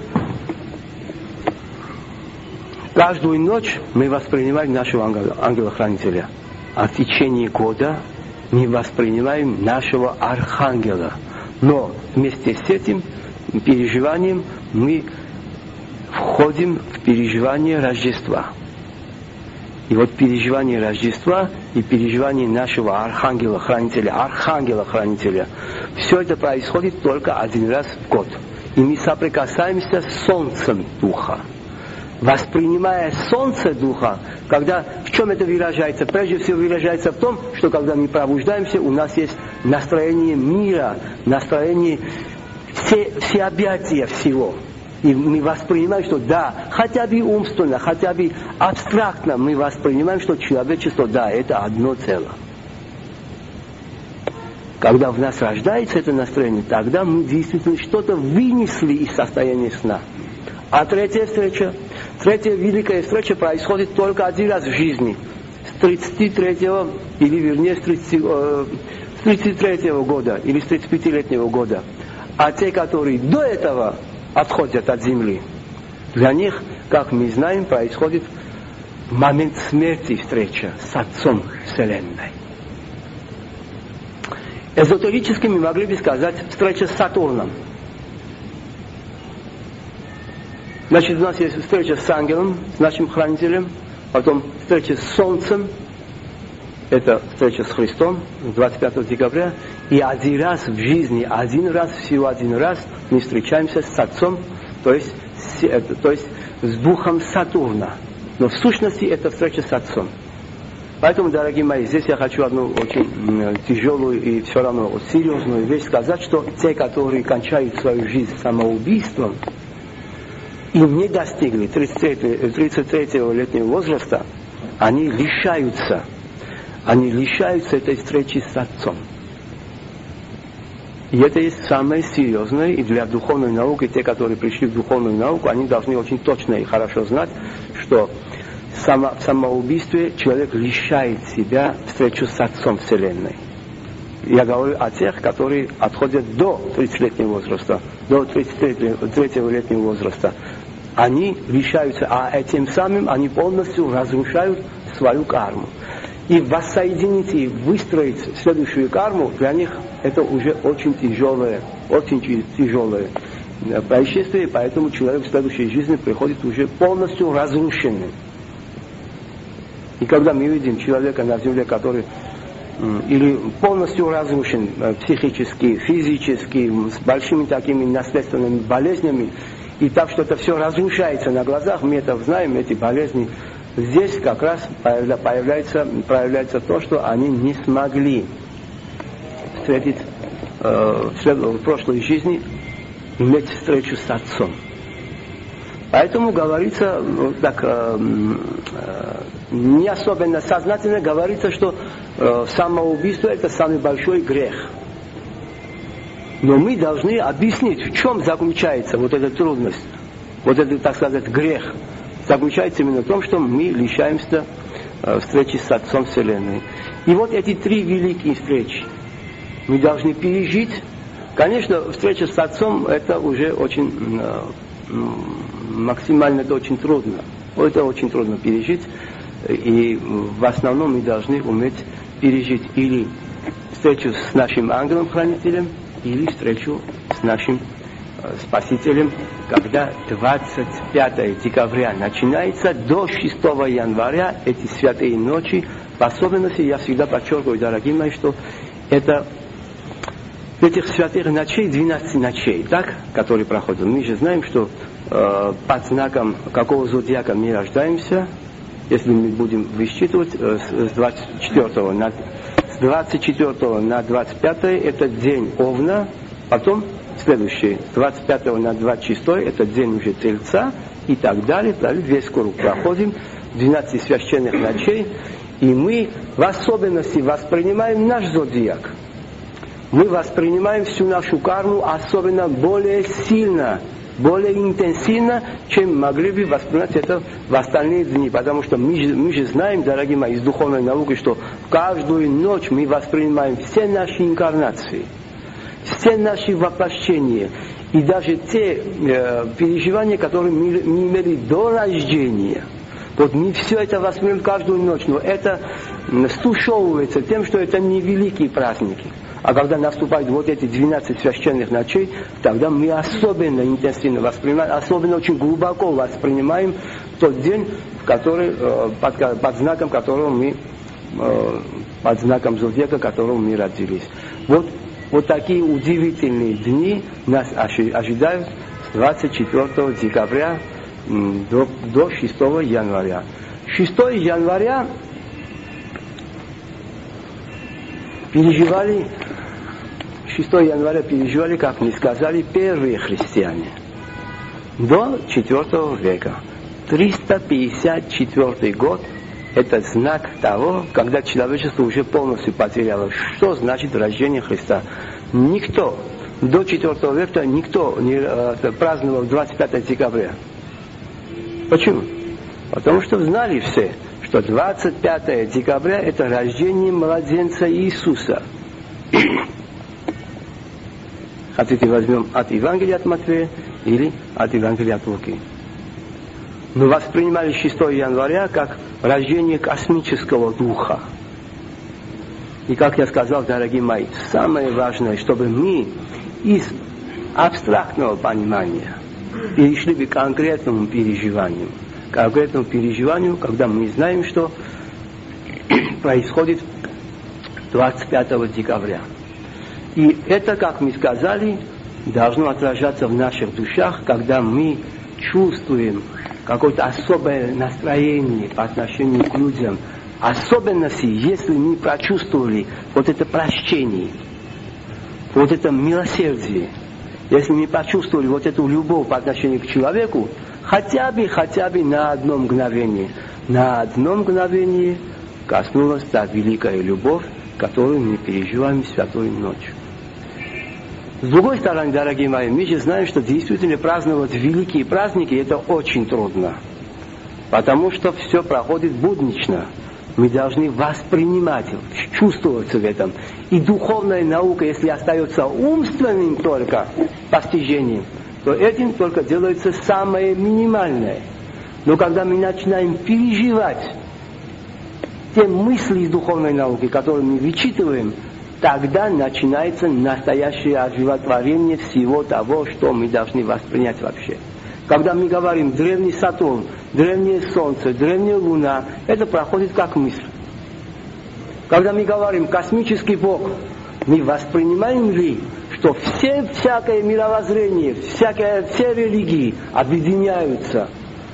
каждую ночь мы воспринимаем нашего ангела-хранителя, а в течение года мы воспринимаем нашего архангела. Но вместе с этим переживанием мы входим в переживание Рождества. И вот переживание Рождества и переживание нашего Архангела-Хранителя, Архангела-Хранителя, все это происходит только один раз в год. И мы соприкасаемся с Солнцем Духа. Воспринимая Солнце Духа, когда, в чем это выражается? Прежде всего выражается в том, что когда мы пробуждаемся, у нас есть настроение мира, настроение все, всеобъятия всего. И мы воспринимаем, что да, хотя бы умственно, хотя бы абстрактно мы воспринимаем, что человечество, да, это одно целое. Когда в нас рождается это настроение, тогда мы действительно что-то вынесли из состояния сна. А третья встреча, третья великая встреча происходит только один раз в жизни. С тридцать третьего, или вернее с тридцать третьего года, или с тридцатипятилетнего года. А те, которые до этого отходят от земли, для них, как мы знаем, происходит в момент смерти встреча с Отцом Вселенной. Эзотерически мы могли бы сказать встреча с Сатурном. Значит, у нас есть встреча с ангелом, с нашим хранителем, потом встреча с Солнцем, это встреча с Христом двадцать пятого декабря, и один раз в жизни, один раз, всего один раз мы встречаемся с Отцом, то есть, с, то есть с Духом Сатурна. Но в сущности это встреча с Отцом. Поэтому, дорогие мои, здесь я хочу одну очень тяжелую и все равно серьезную вещь сказать, что те, которые кончают свою жизнь самоубийством и не достигли тридцать третьего летнего возраста, они лишаются Они лишаются этой встречи с Отцом. И это есть самое серьезное, и для духовной науки, те, которые пришли в духовную науку, они должны очень точно и хорошо знать, что само, в самоубийстве человек лишает себя встречи с Отцом Вселенной. Я говорю о тех, которые отходят до тридцатилетнего возраста, до тридцатитретьего летнего возраста. Они лишаются, а этим самым они полностью разрушают свою карму. И воссоединить и выстроить следующую карму, для них это уже очень тяжелое, очень тяжелое происшествие, поэтому человек в следующей жизни приходит уже полностью разрушенным. И когда мы видим человека на земле, который или полностью разрушен психически, физически, с большими такими наследственными болезнями, и так что это все разрушается на глазах, мы это знаем, эти болезни. Здесь как раз появляется, проявляется то, что они не смогли встретить э, в прошлой жизни, иметь встречу с Отцом. Поэтому говорится, так, э, э, не особенно сознательно говорится, что э, самоубийство это самый большой грех. Но мы должны объяснить, в чем заключается вот эта трудность, вот этот, так сказать, грех. Заключается именно в том, что мы лишаемся э, встречи с Отцом Вселенной. И вот эти три великие встречи мы должны пережить. Конечно, встреча с Отцом это уже очень э, максимально это очень трудно. Это очень трудно пережить. И в основном мы должны уметь пережить или встречу с нашим ангелом-хранителем, или встречу с нашим Спасителем, когда двадцать пятого декабря начинается, до шестого января эти святые ночи. В особенности я всегда подчеркиваю, дорогие мои, что это этих святых ночей двенадцать ночей, так, которые проходят. Мы же знаем, что э, под знаком какого зодиака мы рождаемся, если мы будем высчитывать э, с двадцать четвёртого на с двадцать четвёртого на двадцать пятое это день Овна, потом следующий, с двадцать пятого на двадцать шестое это день уже Тельца и так далее, весь круг проходим, двенадцать священных ночей, и мы в особенности воспринимаем наш зодиак. Мы воспринимаем всю нашу карму особенно более сильно, более интенсивно, чем могли бы воспринимать это в остальные дни. Потому что мы же, мы же знаем, дорогие мои, из духовной науки, что каждую ночь мы воспринимаем все наши инкарнации, все наши воплощения и даже те э, переживания, которые мы, мы имели до рождения. Вот мы все это воспринимаем каждую ночь, но это стушевывается тем, что это не великие праздники. А когда наступают вот эти двенадцать священных ночей, тогда мы особенно интенсивно воспринимаем, особенно очень глубоко воспринимаем тот день, который, под, под знаком которого мы, под знаком зодиака, которого мы родились. Вот, вот такие удивительные дни нас ожидают с двадцать четвёртого декабря до, до шестого января. шестого января переживали шестого января переживали, как мы сказали, первые христиане. До четвёртого века. триста пятьдесят четвёртый год – это знак того, когда человечество уже полностью потеряло. Что значит рождение Христа? Никто, до четвёртого века никто не э, праздновал двадцать пятого декабря. Почему? Потому что знали все, что двадцать пятого декабря – это рождение младенца Иисуса. Хотите, возьмем от Евангелия от Матфея или от Евангелия от Луки. Мы воспринимали шестого января как рождение космического духа. И как я сказал, дорогие мои, самое важное, чтобы мы из абстрактного понимания перешли к конкретному переживанию. К конкретному переживанию, когда мы знаем, что происходит двадцать пятого декабря. И это, как мы сказали, должно отражаться в наших душах, когда мы чувствуем какое-то особое настроение по отношению к людям. Особенности, если мы прочувствовали вот это прощение, вот это милосердие, если мы почувствовали вот эту любовь по отношению к человеку, хотя бы, хотя бы на одно мгновение, на одно мгновение коснулась та великая любовь, которую мы переживаем святую ночь. С другой стороны, дорогие мои, мы же знаем, что действительно праздновать великие праздники это очень трудно, потому что все проходит буднично. Мы должны воспринимать, чувствоваться в этом. И духовная наука, если остается умственным только постижением, то этим только делается самое минимальное. Но когда мы начинаем переживать те мысли из духовной науки, которые мы вычитываем, тогда начинается настоящее оживотворение всего того, что мы должны воспринять вообще. Когда мы говорим древний Сатурн, древнее Солнце, древняя Луна, это проходит как мысль. Когда мы говорим космический Бог, мы воспринимаем ли, что все, всякое мировоззрение, всякие, все религии объединяются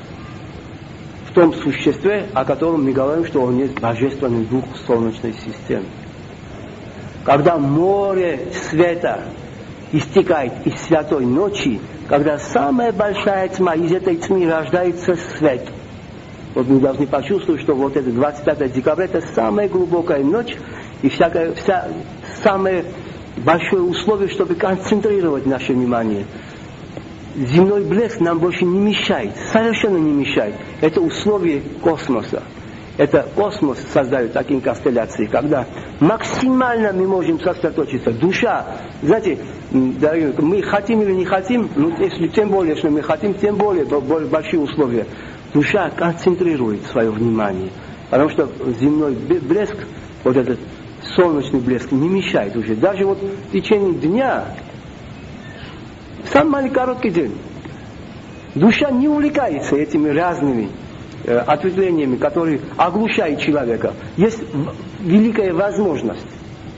в том существе, о котором мы говорим, что он есть божественный дух Солнечной системы. Когда море света истекает из святой ночи, когда самая большая тьма, из этой тьмы рождается свет. Вот мы должны почувствовать, что вот это двадцать пятого декабря это самая глубокая ночь и всякое, вся, самое большое условие, чтобы концентрировать наше внимание. Земной блеск нам больше не мешает, совершенно не мешает. Это условие космоса. Это космос создает такие констелляции, когда максимально мы можем сосредоточиться. Душа, знаете, дорогие, мы хотим или не хотим, ну, если тем более, что мы хотим, тем более большие условия. Душа концентрирует свое внимание, потому что земной блеск, вот этот солнечный блеск, не мешает уже. Даже вот в течение дня Самый маленький короткий день. Душа не увлекается этими разными э, ответвлениями, которые оглушают человека. Есть великая возможность.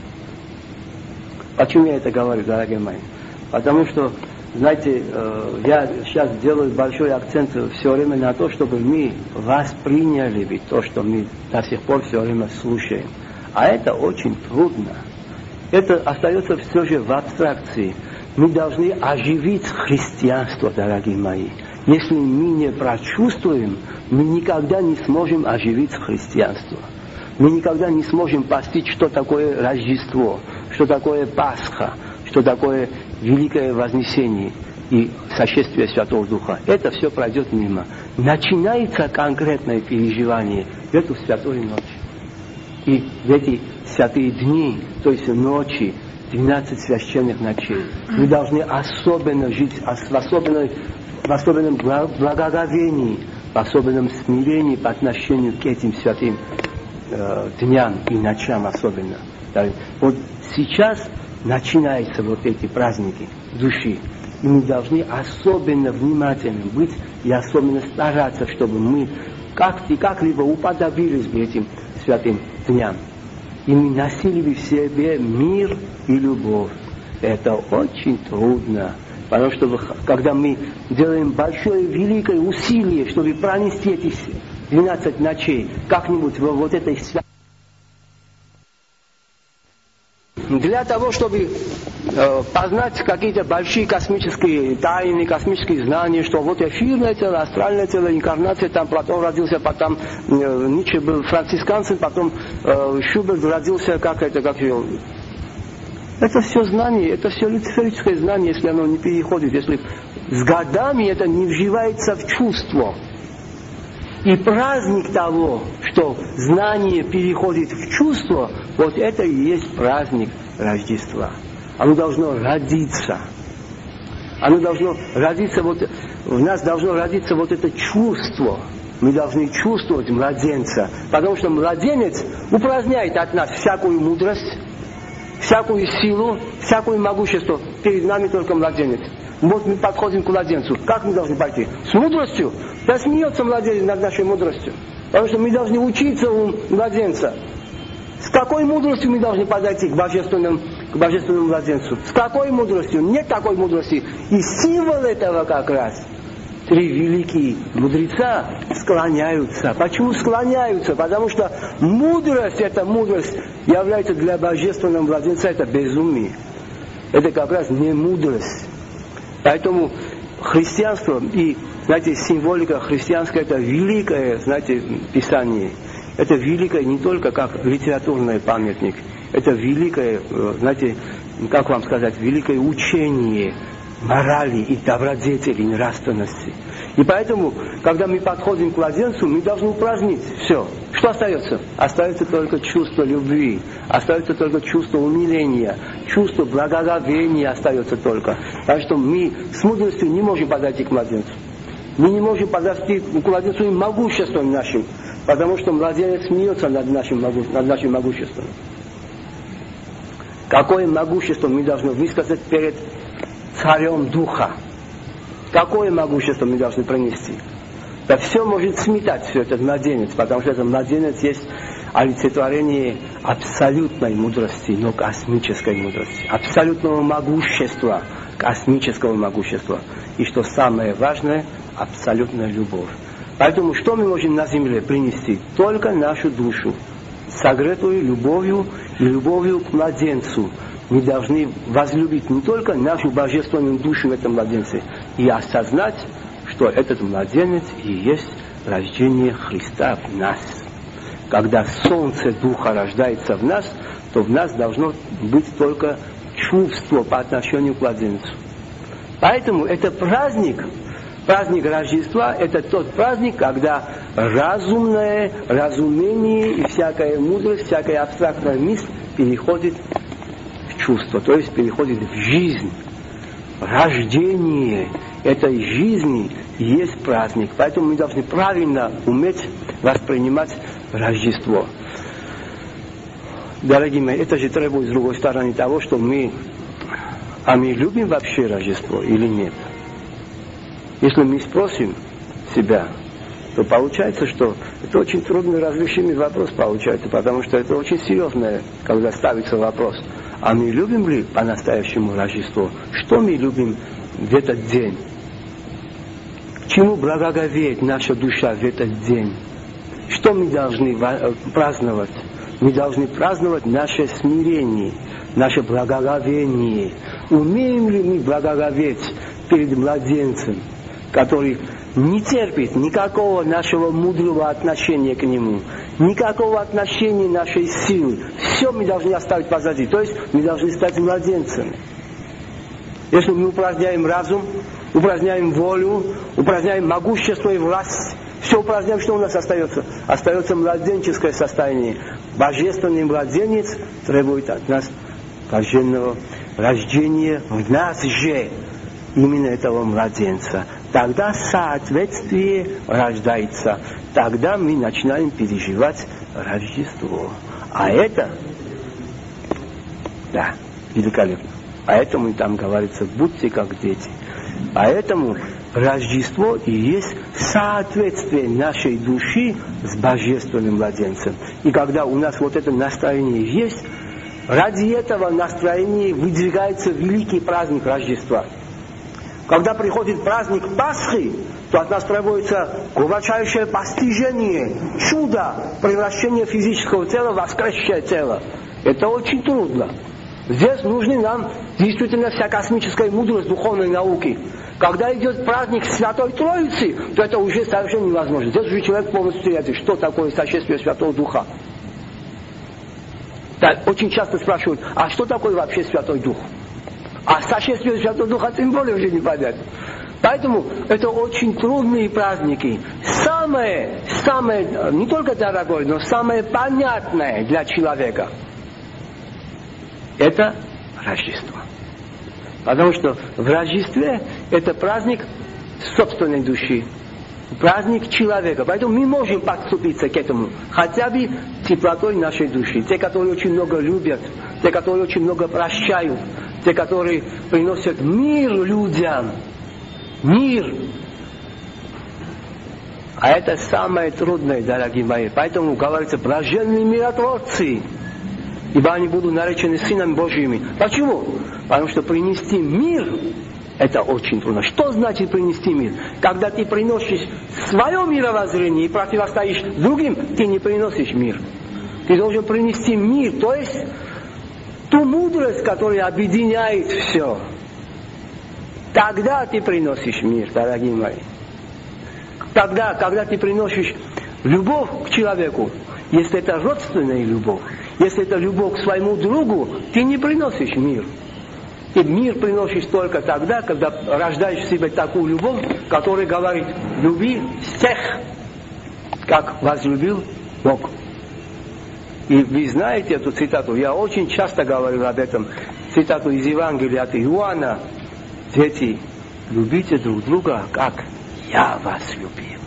Почему я это говорю, дорогие мои? Потому что, знаете, э, я сейчас делаю большой акцент все время на то, чтобы мы восприняли ведь то, что мы до сих пор все время слушаем. А это очень трудно. Это остается все же в абстракции. Мы должны оживить христианство, дорогие мои. Если мы не прочувствуем, мы никогда не сможем оживить христианство. Мы никогда не сможем постичь, что такое Рождество, что такое Пасха, что такое Великое Вознесение и сошествие Святого Духа. Это все пройдет мимо. Начинается конкретное переживание в эту святую ночь. И в эти святые дни, то есть ночи, двенадцать священных ночей, мы должны особенно жить в особенном, в особенном благоговении, в особенном смирении по отношению к этим святым э, дням и ночам особенно. Вот сейчас начинаются вот эти праздники души, и мы должны особенно внимательны быть и особенно стараться, чтобы мы как-то как-либо уподобились бы этим святым дням. И мы носили бы в себе мир и любовь. Это очень трудно. Потому что когда мы делаем большое, великое усилие, чтобы пронести эти двенадцать ночей как-нибудь в вот этой святой, для того, чтобы э, познать какие-то большие космические тайны, космические знания, что вот эфирное тело, астральное тело, инкарнация, там Платон родился, потом э, Ницше был францисканцем, потом э, Шуберт родился, как это, как его... Это все знание, это все люциферическое знание, если оно не переходит, если с годами это не вживается в чувство. И праздник того, что знание переходит в чувство, вот это и есть праздник Рождества. Оно должно родиться. Оно должно родиться, вот, в нас должно родиться вот это чувство. Мы должны чувствовать младенца, потому что младенец упраздняет от нас всякую мудрость, всякую силу, всякое могущество. Перед нами только младенец. Вот мы подходим к младенцу. Как мы должны пойти? С мудростью? Да смеется младенец над нашей мудростью. Потому что мы должны учиться у младенца. С какой мудростью мы должны подойти к божественному, к божественному младенцу? С какой мудростью? Нет такой мудрости. И символ этого как раз. Три великие мудреца склоняются. Почему склоняются? Потому что мудрость, эта мудрость является для божественного младенца, это безумие. Это как раз не мудрость. Поэтому христианство и, знаете, символика христианская, это великое, знаете, писание. Это великое не только как литературный памятник, это великое, знаете, как вам сказать, великое учение морали и добродетели, и нравственности. И поэтому, когда мы подходим к младенцу, мы должны упразднить все. Что остается? Остается только чувство любви, остается только чувство умиления, чувство благоговения остается только. Так что мы с мудростью не можем подойти к младенцу. Мы не можем подойти к младенцу и могуществом нашим, потому что младенец смеется над нашим, могу... над нашим могуществом. Какое могущество мы должны высказать перед царем духа? Какое могущество мы должны пронести? Да все может сметать все этот младенец, потому что этот младенец есть олицетворение абсолютной мудрости, но космической мудрости, абсолютного могущества, космического могущества. И что самое важное, абсолютная любовь. Поэтому что мы можем на земле принести? Только нашу душу, согретую любовью и любовью к младенцу. Мы должны возлюбить не только нашу божественную душу в этом младенце, и осознать, что этот младенец и есть рождение Христа в нас. Когда солнце Духа рождается в нас, то в нас должно быть только чувство по отношению к младенцу. Поэтому это праздник, праздник Рождества, это тот праздник, когда разумное разумение и всякая мудрость, всякая абстрактная мысль переходит в чувство, то есть переходит в жизнь. Рождение этой жизни есть праздник. Поэтому мы должны правильно уметь воспринимать Рождество. Дорогие мои, это же требует с другой стороны того, что мы А мы любим вообще Рождество или нет? Если мы спросим себя, то получается, что это очень трудно разрешимый вопрос получается, потому что это очень серьезное, когда ставится вопрос. А мы любим ли по-настоящему Рождество? Что мы любим в этот день? К чему благоговеет наша душа в этот день? Что мы должны праздновать? Мы должны праздновать наше смирение, наше благоговение. Умеем ли мы благоговеть перед младенцем, который не терпит никакого нашего мудрого отношения к нему, никакого отношения нашей силы? Все мы должны оставить позади. То есть мы должны стать младенцами. Если мы упраздняем разум, упраздняем волю, упраздняем могущество и власть, все упраздняем, что у нас остается? Остается младенческое состояние. Божественный младенец требует от нас блаженного рождения в нас же именно этого младенца. Тогда соответствие рождается. Тогда мы начинаем переживать Рождество. А это, да, великолепно. Поэтому там говорится, будьте как дети. Поэтому Рождество и есть соответствие нашей души с божественным младенцем. И когда у нас вот это настроение есть, ради этого настроения выдвигается великий праздник Рождества. Когда приходит праздник Пасхи, то от нас требуется глубочайшее постижение, чудо, превращение физического тела в воскресшее тело. Это очень трудно. Здесь нужны нам действительно вся космическая мудрость духовной науки. Когда идет праздник Святой Троицы, то это уже совершенно невозможно. Здесь уже человек полностью теряется, что такое сошествие Святого Духа. Да, очень часто спрашивают, а что такое вообще Святой Дух? А сошествие Святого Духа тем более уже не понять. Поэтому это очень трудные праздники. Самое, самое, не только дорогое, но самое понятное для человека — это Рождество. Потому что в Рождестве это праздник собственной души, праздник человека. Поэтому мы можем подступиться к этому хотя бы теплотой нашей души. Те, которые очень много любят, те, которые очень много прощают, те, которые приносят мир людям. Мир. А это самое трудное, дорогие мои. Поэтому говорится, блаженные миротворцы, ибо они будут наречены сынами Божьими. Почему? Потому что принести мир — это очень трудно. Что значит принести мир? Когда ты приносишь свое мировоззрение и противостоишь другим, ты не приносишь мир. Ты должен принести мир, то есть ту мудрость, которая объединяет все. Тогда ты приносишь мир, дорогие мои. Тогда, когда ты приносишь любовь к человеку, если это родственная любовь, если это любовь к своему другу, ты не приносишь мир. Ты мир приносишь только тогда, когда рождаешь в себе такую любовь, которая говорит: люби всех, как возлюбил Бог. И вы знаете эту цитату, я очень часто говорил об этом, цитату из Евангелия от Иоанна: дети, любите друг друга, как я вас любил.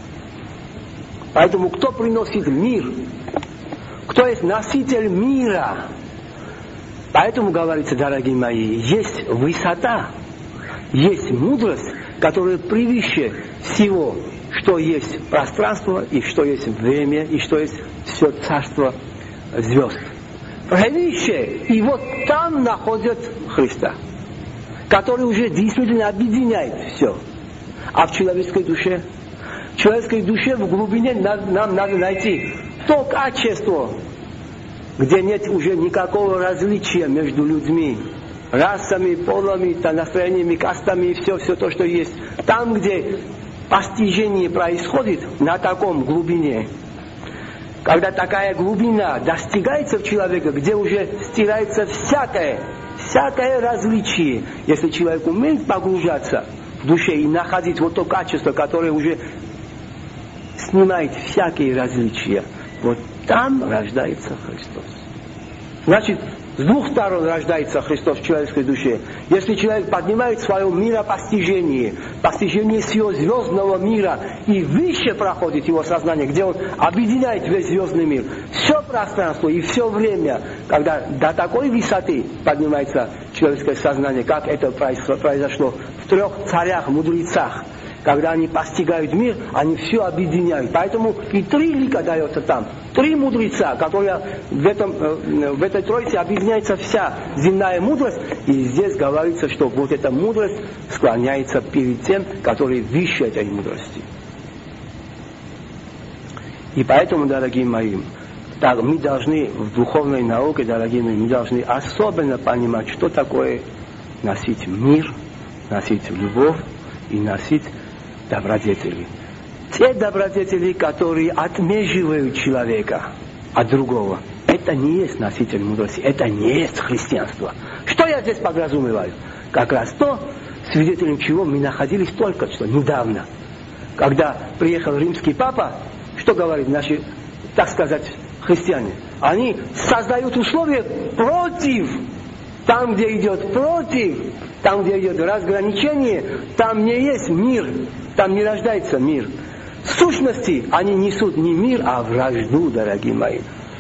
Поэтому кто приносит мир? Кто есть носитель мира? Поэтому говорится, дорогие мои, есть высота, есть мудрость, которая превыше всего, что есть пространство, и что есть время, и что есть все царство звезд. Превыше, и вот там находят Христа, который уже действительно объединяет все. А в человеческой душе? В человеческой душе в глубине нам, нам надо найти то качество, где нет уже никакого различия между людьми, расами, полами, настроениями, кастами и все, все то, что есть. Там, где постижение происходит на таком глубине, когда такая глубина достигается в человеке, где уже стирается всякое, всякое различие, если человек умеет погружаться в душе и находить вот то качество, которое уже снимает всякие различия, вот там рождается Христос. Значит, С двух сторон рождается Христос в человеческой душе. Если человек поднимает свое миропостижение, постижение всего звездного мира, и выше проходит его сознание, где он объединяет весь звездный мир, все пространство и все время, когда до такой высоты поднимается человеческое сознание, как это произошло в трех царях, мудрецах, когда они постигают мир, они все объединяют. Поэтому и три лика дается там. Три мудреца, которые в, этом, в этой троице объединяется вся земная мудрость. И здесь говорится, что вот эта мудрость склоняется перед тем, который выше этой мудрости. И поэтому, дорогие мои, так, мы должны в духовной науке, дорогие мои, мы должны особенно понимать, что такое носить мир, носить любовь и носить добродетели. Те добродетели, которые отмеживают человека от другого, это не есть носитель мудрости, это не есть христианство. Что я здесь подразумеваю? Как раз то, свидетелем чего мы находились только что, недавно. Когда приехал римский папа, что говорит наши, так сказать, христиане? Они создают условия против. Там, где идет против, там, где идет разграничение, там не есть мир, там не рождается мир. В сущности, они несут не мир, а вражду, дорогие мои.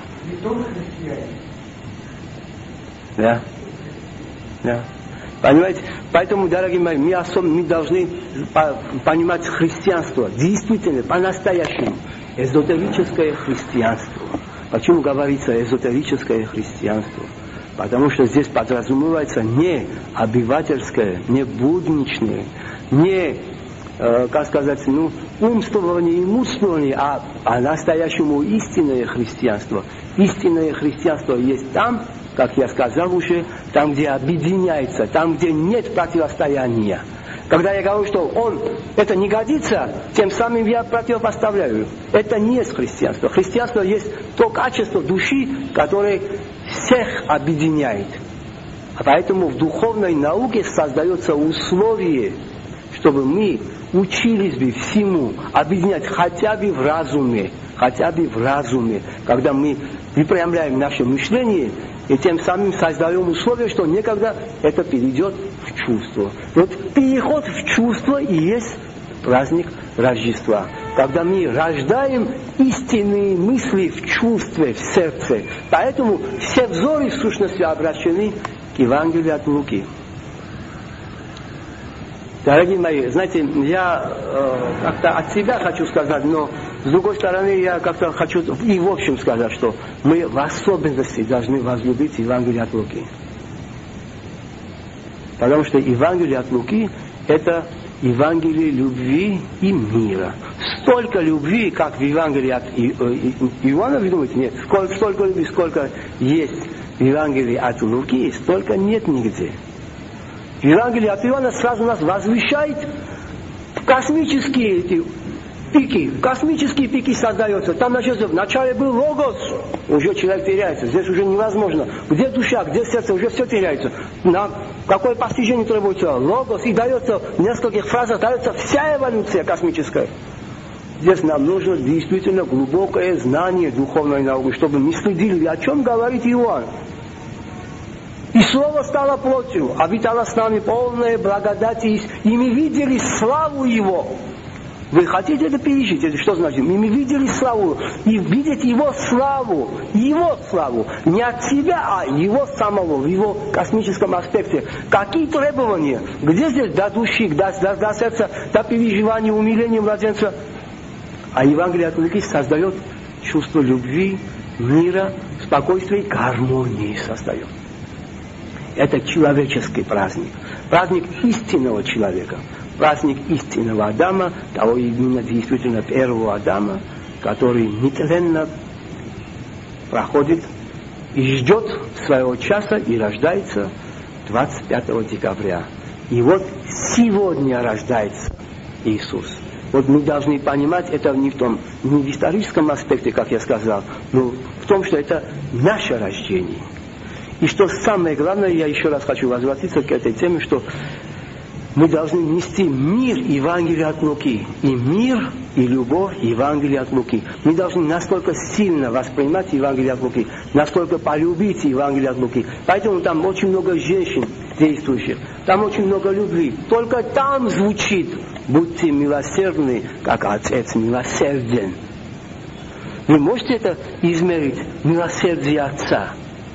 Да? Да. Понимаете? Поэтому, дорогие мои, мы, особенно, мы должны понимать христианство, действительно, по-настоящему, эзотерическое христианство. Почему говорится эзотерическое христианство? Потому что здесь подразумевается не обывательское, не будничное, не, э, как сказать, ну, умствование и мудствование, а, а настоящему истинное христианство. Истинное христианство есть там, как я сказал уже, там, где объединяется, там, где нет противостояния. Когда я говорю, что он, это не годится, тем самым я противопоставляю. Это не есть христианство. Христианство есть то качество души, которое всех объединяет. А поэтому в духовной науке создается условие, чтобы мы учились бы всему, объединять хотя бы в разуме, хотя бы в разуме, когда мы выпрямляем наше мышление, и тем самым создаем условия, что некогда это перейдет в чувство. Вот переход в чувство и есть праздник Рождества. Когда мы рождаем истинные мысли в чувстве, в сердце. Поэтому все взоры в сущности обращены к Евангелию от Луки. Дорогие мои, знаете, я э, как-то от себя хочу сказать, но с другой стороны я как-то хочу и в общем сказать, что мы в особенности должны возлюбить Евангелие от Луки. Потому что Евангелие от Луки – это Евангелие любви и мира. Столько любви, как в Евангелии от И- И- Иоанна, вы думаете, нет. Сколько, столько любви, сколько есть в Евангелии от Луки, столько нет нигде. В Евангелии от Иоанна сразу нас возвещает космические эти пики, космические пики создаются. Там начнется, в начале был логос, уже человек теряется, здесь уже невозможно. Где душа, где сердце, уже все теряется. На какое постижение требуется? Логос, и дается в нескольких фразах, дается вся эволюция космическая. Здесь нам нужно действительно глубокое знание духовной науки, чтобы мы следили, о чем говорит Иоанн. И Слово стало плотью, обитало с нами полное благодати, и мы видели славу Его. Вы хотите это пережить? Это что значит? Мы видели славу. И видеть Его славу, Его славу, не от себя, а Его самого, в Его космическом аспекте. Какие требования? Где здесь до души, до, до, до сердца, до переживания, умиления младенца? А Евангелие от Луки создает чувство любви, мира, спокойствия, гармонии создает. Это человеческий праздник. Праздник истинного человека. Праздник истинного Адама, того именно действительно первого Адама, который нетленно проходит и ждет своего часа и рождается двадцать пятого декабря. И вот сегодня рождается Иисус. Вот мы должны понимать, это не в том, не в историческом аспекте, как я сказал, но в том, что это наше рождение. И что самое главное, я еще раз хочу возвратиться к этой теме, что мы должны нести мир Евангелия от Луки. И мир, и любовь Евангелия от Луки. Мы должны настолько сильно воспринимать Евангелие от Луки, настолько полюбить Евангелие от Луки. Поэтому там очень много женщин действующих, там очень много любви. Только там звучит: будьте милосердны, как Отец милосерден. Вы можете это измерить, милосердие Отца?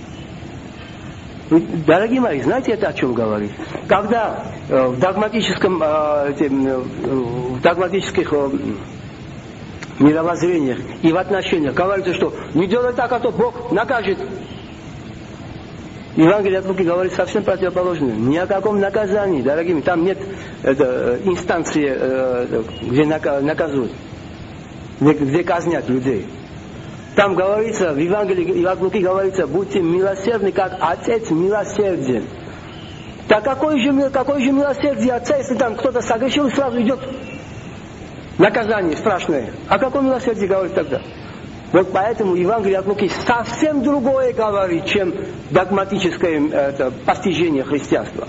Дорогие мои, знаете, это о чем говорит? Когда э, в догматическом, э, тем, э, в догматических э, мировоззрениях и в отношениях говорится, что не делай так, а то Бог накажет. Евангелие от Луки говорит совсем противоположное. Ни о каком наказании, дорогие мои. Там нет это, инстанции, э, где наказывают, где, где казнят людей. Там говорится, в Евангелии от Луки говорится: будьте милосердны, как Отец милосерден. Так какое же, какое же милосердие Отца, если там кто-то согрешил и сразу идет наказание страшное? О каком милосердии говорит тогда? Вот поэтому Евангелие от Луки совсем другое говорит, чем догматическое это, постижение христианства.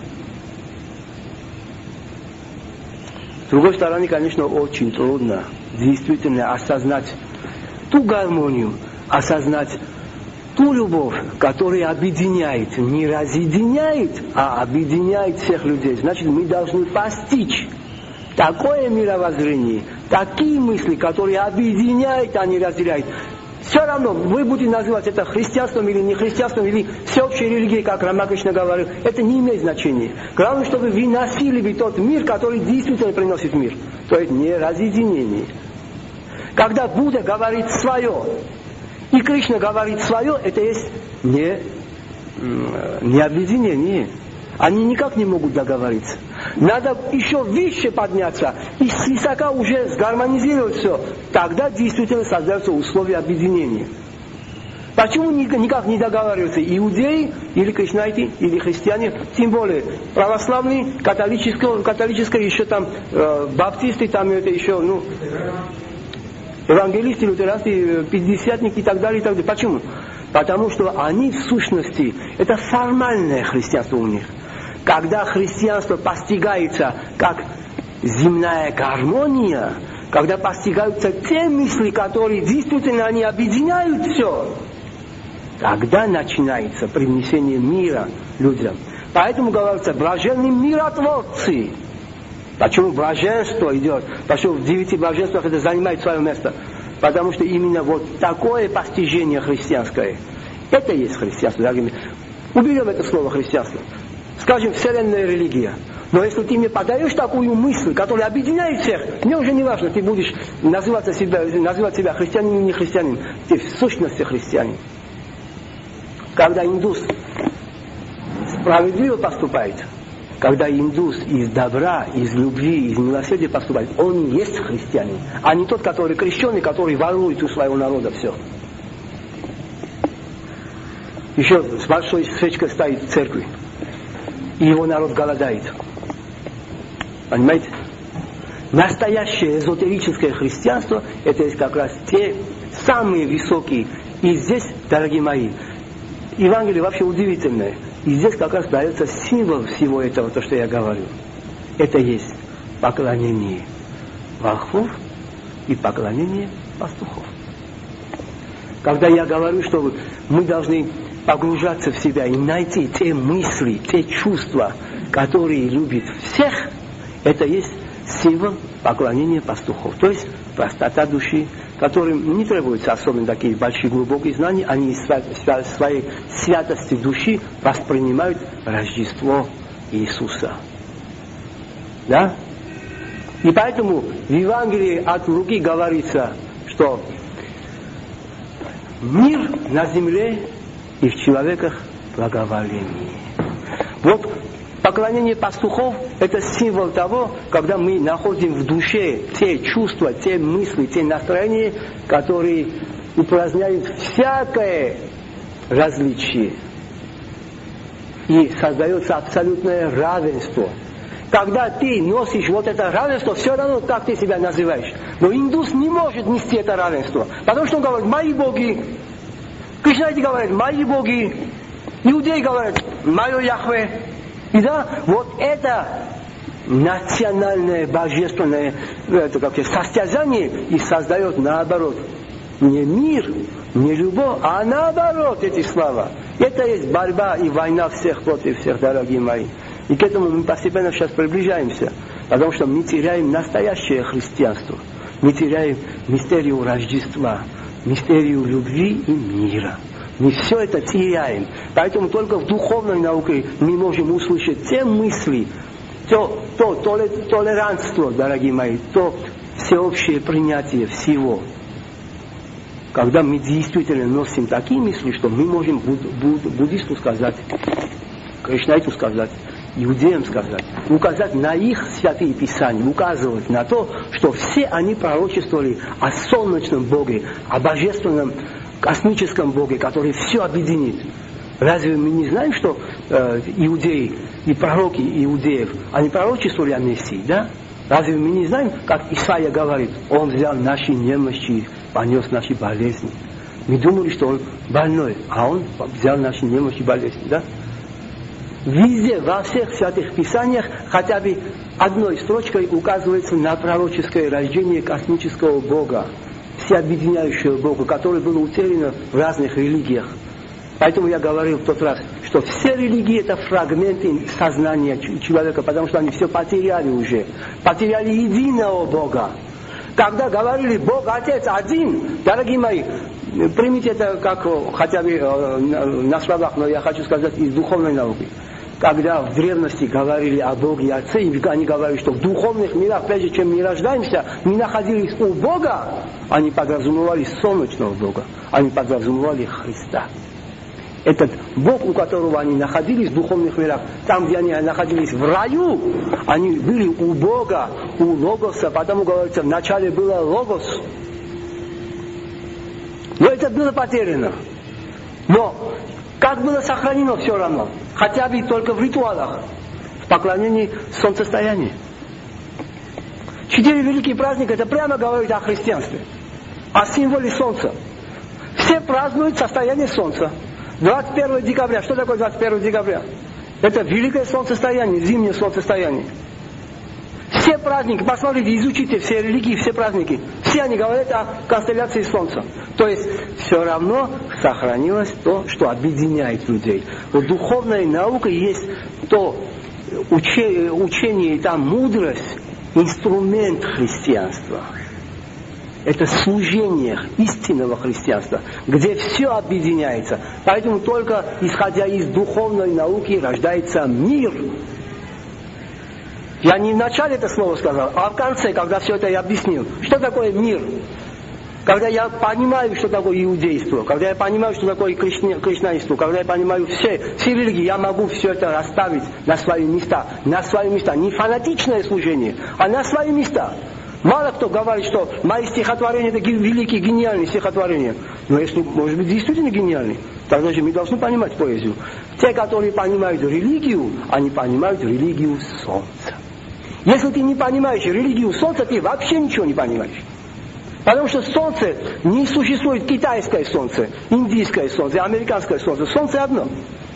С другой стороны, конечно, очень трудно действительно осознать ту гармонию, осознать ту любовь, которая объединяет, не разъединяет, а объединяет всех людей. Значит, мы должны постичь такое мировоззрение, такие мысли, которые объединяют, а не разделяют. Все равно, вы будете называть это христианством или не христианством, или всеобщей религией, как Рамакришна говорил, это не имеет значения. Главное, чтобы вы носили тот мир, который действительно приносит мир. То есть не разъединение. Когда Будда говорит свое, и Кришна говорит свое, это есть не, не объединение. Они никак не могут договориться. Надо еще выше подняться и свысока уже сгармонизировать все. Тогда действительно создаются условия объединения. Почему никак не договариваются иудеи, или кришнаиты, или христиане, тем более православные, католические, католические еще там э, баптисты, там это еще, ну... евангелисты, лютеранцы, пятидесятники и так далее, и так далее. Почему? Потому что они в сущности, это формальное христианство у них. Когда христианство постигается как земная гармония, когда постигаются те мысли, которые действительно они объединяют все, тогда начинается принесение мира людям. Поэтому говорится: блаженны миротворцы. Почему блаженство идет? Потому что в девяти блаженствах это занимает свое место. Потому что именно вот такое постижение христианское, это и есть христианство, дорогие. Уберем это слово христианство. Скажем, вселенная религия. Но если ты мне подаешь такую мысль, которая объединяет всех, мне уже не важно, ты будешь называть себя, называть себя христианином или не христианином. Ты в сущности христианин. Когда индус справедливо поступает, когда индус из добра, из любви, из милосердия поступает, он и есть христианин, а не тот, который крещеный, который ворует у своего народа все. Еще с большой свечкой стоит в церкви, и его народ голодает. Понимаете? Настоящее эзотерическое христианство, это есть как раз те самые высокие. И здесь, дорогие мои, Евангелие вообще удивительное. И здесь как раз дается символ всего этого, то, что я говорю. Это есть поклонение волхвов и поклонение пастухов. Когда я говорю, что мы должны погружаться в себя и найти те мысли, те чувства, которые любят всех, это есть символ поклонения пастухов. То есть простота души, которым не требуются особенно такие большие глубокие знания, они из своей святости души воспринимают Рождество Иисуса. Да? И поэтому в Евангелии от Луки говорится, что мир на земле и в человеках благоволение. Вот поклонение пастухов – это символ того, когда мы находим в душе те чувства, те мысли, те настроения, которые упраздняют всякое различие. И создается абсолютное равенство. Когда ты носишь вот это равенство, все равно как ты себя называешь. Но индус не может нести это равенство. Потому что он говорит: мои боги. Кришнаиты говорят: мои боги. Иудеи говорят: мое Яхве. И да, вот это национальное божественное это, как состязание и создает наоборот не мир, не любовь, а наоборот эти слова. Это есть борьба и война всех против всех, дорогие мои. И к этому мы постепенно сейчас приближаемся, потому что мы теряем настоящее христианство. Мы теряем мистерию Рождества, мистерию любви и мира. Мы все это теряем. Поэтому только в духовной науке мы можем услышать те мысли, то, то толерантство, дорогие мои, то всеобщее принятие всего. Когда мы действительно носим такие мысли, что мы можем буд, буд, буддисту сказать, кришнаиту сказать, иудеям сказать, указать на их святые писания, указывать на то, что все они пророчествовали о солнечном Боге, о божественном космическом Боге, который все объединит. Разве мы не знаем, что э, иудеи и пророки иудеев, они пророчествовали о Мессии, да? Разве мы не знаем, как Исаия говорит, он взял наши немощи, понес наши болезни. Мы думали, что он больной, а он взял наши немощи и болезни, да? Везде, во всех святых писаниях, хотя бы одной строчкой указывается на пророческое рождение космического Бога, всеобъединяющего Бога, который был утерян в разных религиях. Поэтому я говорил в тот раз, что все религии это фрагменты сознания человека, потому что они все потеряли уже. Потеряли единого Бога. Когда говорили Бог Отец один, дорогие мои, примите это как хотя бы на словах, но я хочу сказать из духовной науки. Когда в древности говорили о Боге и Отце, они говорили, что в духовных мирах, прежде чем мы рождаемся, мы находились у Бога, они подразумевали солнечного Бога, они подразумевали Христа. Этот Бог, у которого они находились в духовных мирах, там, где они находились в раю, они были у Бога, у Логоса, потому говорится, вначале было Логос. Но это было потеряно. Но как было сохранено все равно? Хотя бы только в ритуалах, в поклонении солнцестоянию. Четыре великие праздника, это прямо говорит о христианстве, о символе солнца. Все празднуют состояние солнца. двадцать первого декабря. Что такое двадцать первого декабря? Это великое солнцестояние, зимнее солнцестояние. Все праздники, посмотрите, изучите все религии, все праздники. Все они говорят о констелляции Солнца. То есть все равно сохранилось то, что объединяет людей. Вот духовная наука есть то учение, учение и там мудрость, инструмент христианства. Это служение истинного христианства, где все объединяется. Поэтому только исходя из духовной науки рождается мир. Я не в начале это слово сказал, а в конце, когда все это я объяснил. Что такое мир? Когда я понимаю, что такое иудейство, когда я понимаю, что такое кришнаитство, когда я понимаю все, все религии, я могу все это расставить на свои места. На свои места. Не фанатичное служение, а на свои места. Мало кто говорит, что мои стихотворения это великие, гениальные стихотворения. Но если, может быть, действительно гениальные, тогда же мы должны понимать поэзию. Те, которые понимают религию, они понимают религию солнца. Если ты не понимаешь религию солнца, ты вообще ничего не понимаешь. Потому что солнце, не существует китайское солнце, индийское солнце, американское солнце. Солнце одно.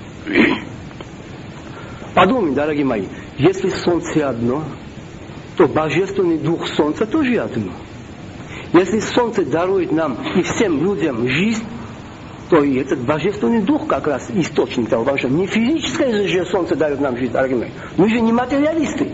Подумай, дорогие мои, если солнце одно, то божественный дух солнца тоже одно. Если солнце дарует нам и всем людям жизнь, то и этот божественный дух как раз источник того, потому что не физическое же солнце дает нам жизнь, дорогие мои. Мы же не материалисты.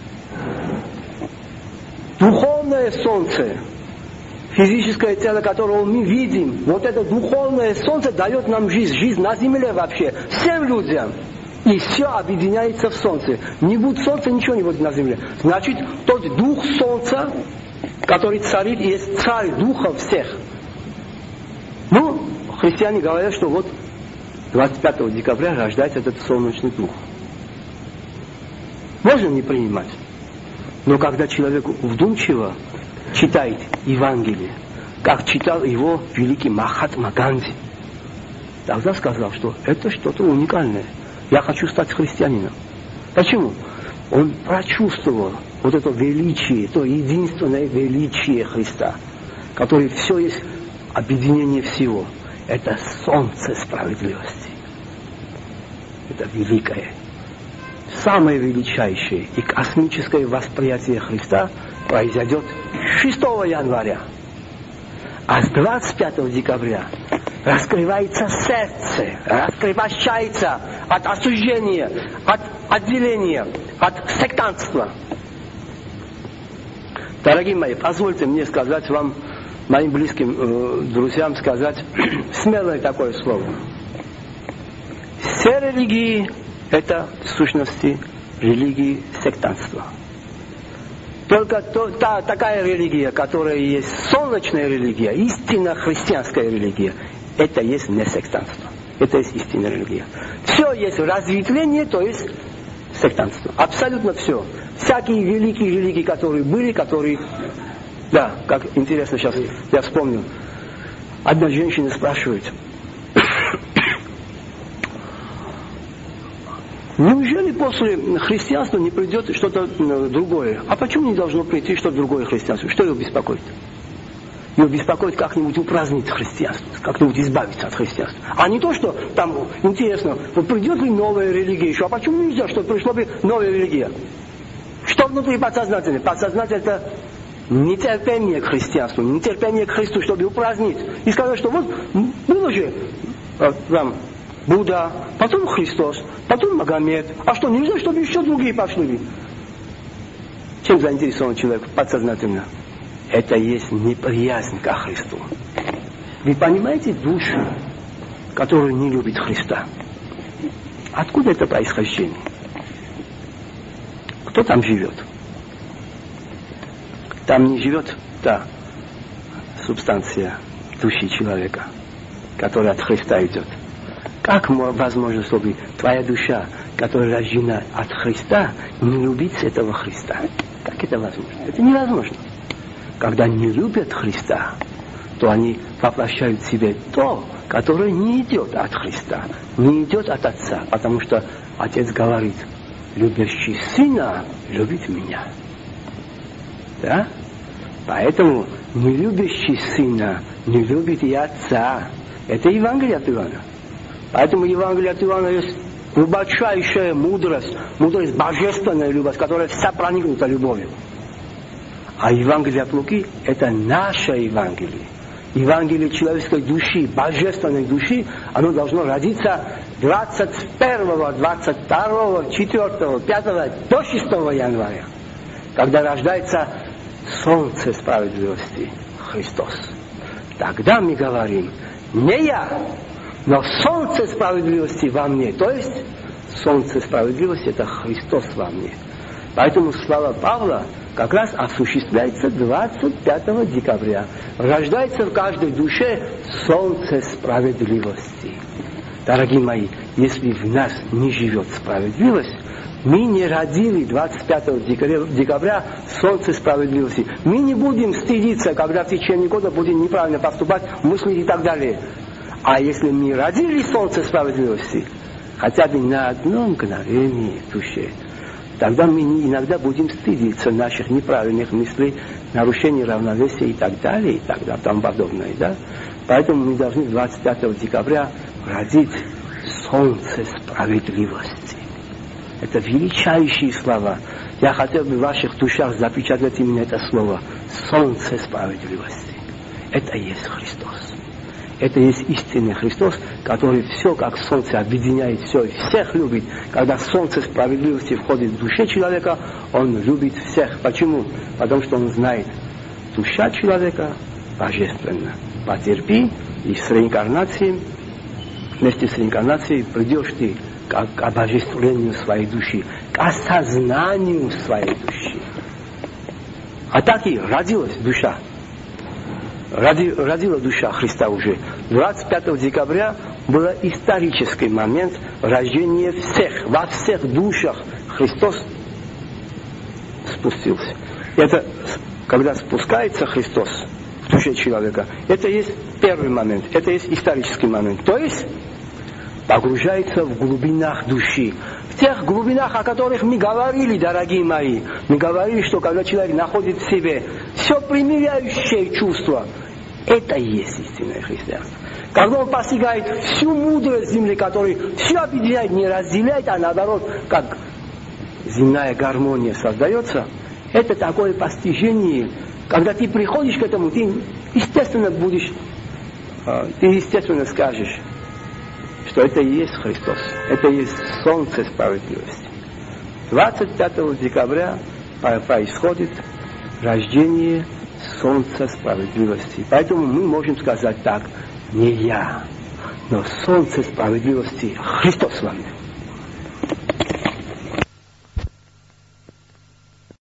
Духовное солнце, физическое тело, которого мы видим, вот это духовное солнце дает нам жизнь, жизнь на земле вообще, всем людям. И все объединяется в солнце. Не будет солнца, ничего не будет на земле. Значит, тот дух солнца, который царит, есть царь духов всех. Ну, христиане говорят, что вот двадцать пятого декабря рождается этот солнечный дух. Можно не принимать. Но когда человек вдумчиво читает Евангелие, как читал его великий Махатма Ганди, тогда сказал, что это что-то уникальное. Я хочу стать христианином. Почему? Он прочувствовал вот это величие, то единственное величие Христа, которое все есть объединение всего. Это солнце справедливости. Это великое самое величайшее и космическое восприятие Христа произойдет шестого января. А с двадцать пятого декабря раскрывается сердце, раскрывается от осуждения, от отделения, от сектантства. Дорогие мои, позвольте мне сказать вам, моим близким э, друзьям сказать смелое такое слово. Все религии – это в сущности религии сектантства. Только то, та, такая религия, которая есть солнечная религия, истинно христианская религия, это есть не сектантство. Это есть истинная религия. Все есть разветвление, то есть сектантство. Абсолютно все. Всякие великие религии, которые были, которые... Да, как интересно сейчас, я вспомнил. Одна женщина спрашивает, неужели после христианства не придет что-то другое? А почему не должно прийти что-то другое христианство? Что ее беспокоит? Ее беспокоит как-нибудь упразднить христианство, как-нибудь избавиться от христианства. А не то, что там интересно, вот придет ли новая религия еще, а почему нельзя, чтобы пришла бы новая религия? Что внутри подсознательного? Подсознательное это нетерпение к христианству, нетерпение к Христу, чтобы упразднить. И сказать, что вот было же там Будда, потом Христос, потом Магомед. А что, нельзя, чтобы еще другие пошли? Чем заинтересован человек подсознательно? Это есть неприязнь ко Христу. Вы понимаете душу, которая не любит Христа? Откуда это происхождение? Кто там живет? Там не живет та субстанция души человека, которая от Христа идет. Как возможно, чтобы твоя душа, которая рождена от Христа, не любить этого Христа? Как это возможно? Это невозможно. Когда не любят Христа, то они воплощают в себе то, которое не идет от Христа, не идет от Отца, потому что Отец говорит, любящий Сына любит Меня. Да? Поэтому не любящий Сына не любит и Отца. Это Евангелие от Иоанна. Поэтому Евангелие от Иоанна есть глубочайшая мудрость, мудрость божественная любовь, которая вся проникнута любовью. А Евангелие от Луки – это наше Евангелие. Евангелие человеческой души, божественной души, оно должно родиться двадцать первого, двадцать второго, четвёртого, пятого до шестого января, когда рождается солнце справедливости, Христос. Тогда мы говорим, не я, но солнце справедливости во мне. То есть, солнце справедливости – это Христос во мне. Поэтому слова Павла как раз осуществляется двадцать пятого декабря. Рождается в каждой душе солнце справедливости. Дорогие мои, если в нас не живет справедливость, мы не родили двадцать пятого декабря солнце справедливости. Мы не будем стыдиться, когда в течение года будем неправильно поступать, мыслить и так далее. А если мы родили солнце справедливости, хотя бы на одно мгновение в душе, тогда мы иногда будем стыдиться наших неправильных мыслей, нарушений равновесия и так далее, и так далее, тому подобное. Да? Поэтому мы должны двадцать пятого декабря родить солнце справедливости. Это величайшие слова. Я хотел бы в ваших душах запечатлеть именно это слово. Солнце справедливости. Это и есть Христос. Это и есть истинный Христос, который все как солнце объединяет все и всех любит. Когда солнце справедливости входит в душе человека, он любит всех. Почему? Потому что он знает, душа человека божественна. Потерпи, и с реинкарнацией, вместе с реинкарнацией придешь ты к обожествлению своей души, к осознанию своей души. А так и родилась душа. Роди, родила душа Христа уже. двадцать пятого декабря был исторический момент рождения всех, во всех душах Христос спустился. Это, когда спускается Христос в душе человека, это есть первый момент, это есть исторический момент. То есть погружается в глубинах души. В тех глубинах, о которых мы говорили, дорогие мои. Мы говорили, что когда человек находит в себе все примиряющее чувство, это и есть истинное христианство. Когда он постигает всю мудрость земли, которая все объединяет, не разделяет, а наоборот, как земная гармония создается, это такое постижение, когда ты приходишь к этому, ты естественно будешь, ты естественно скажешь, что это и есть Христос, это и есть солнце справедливости. двадцать пятого декабря происходит рождение солнца справедливости. Поэтому мы можем сказать так: не я, но солнце справедливости Христос с вами.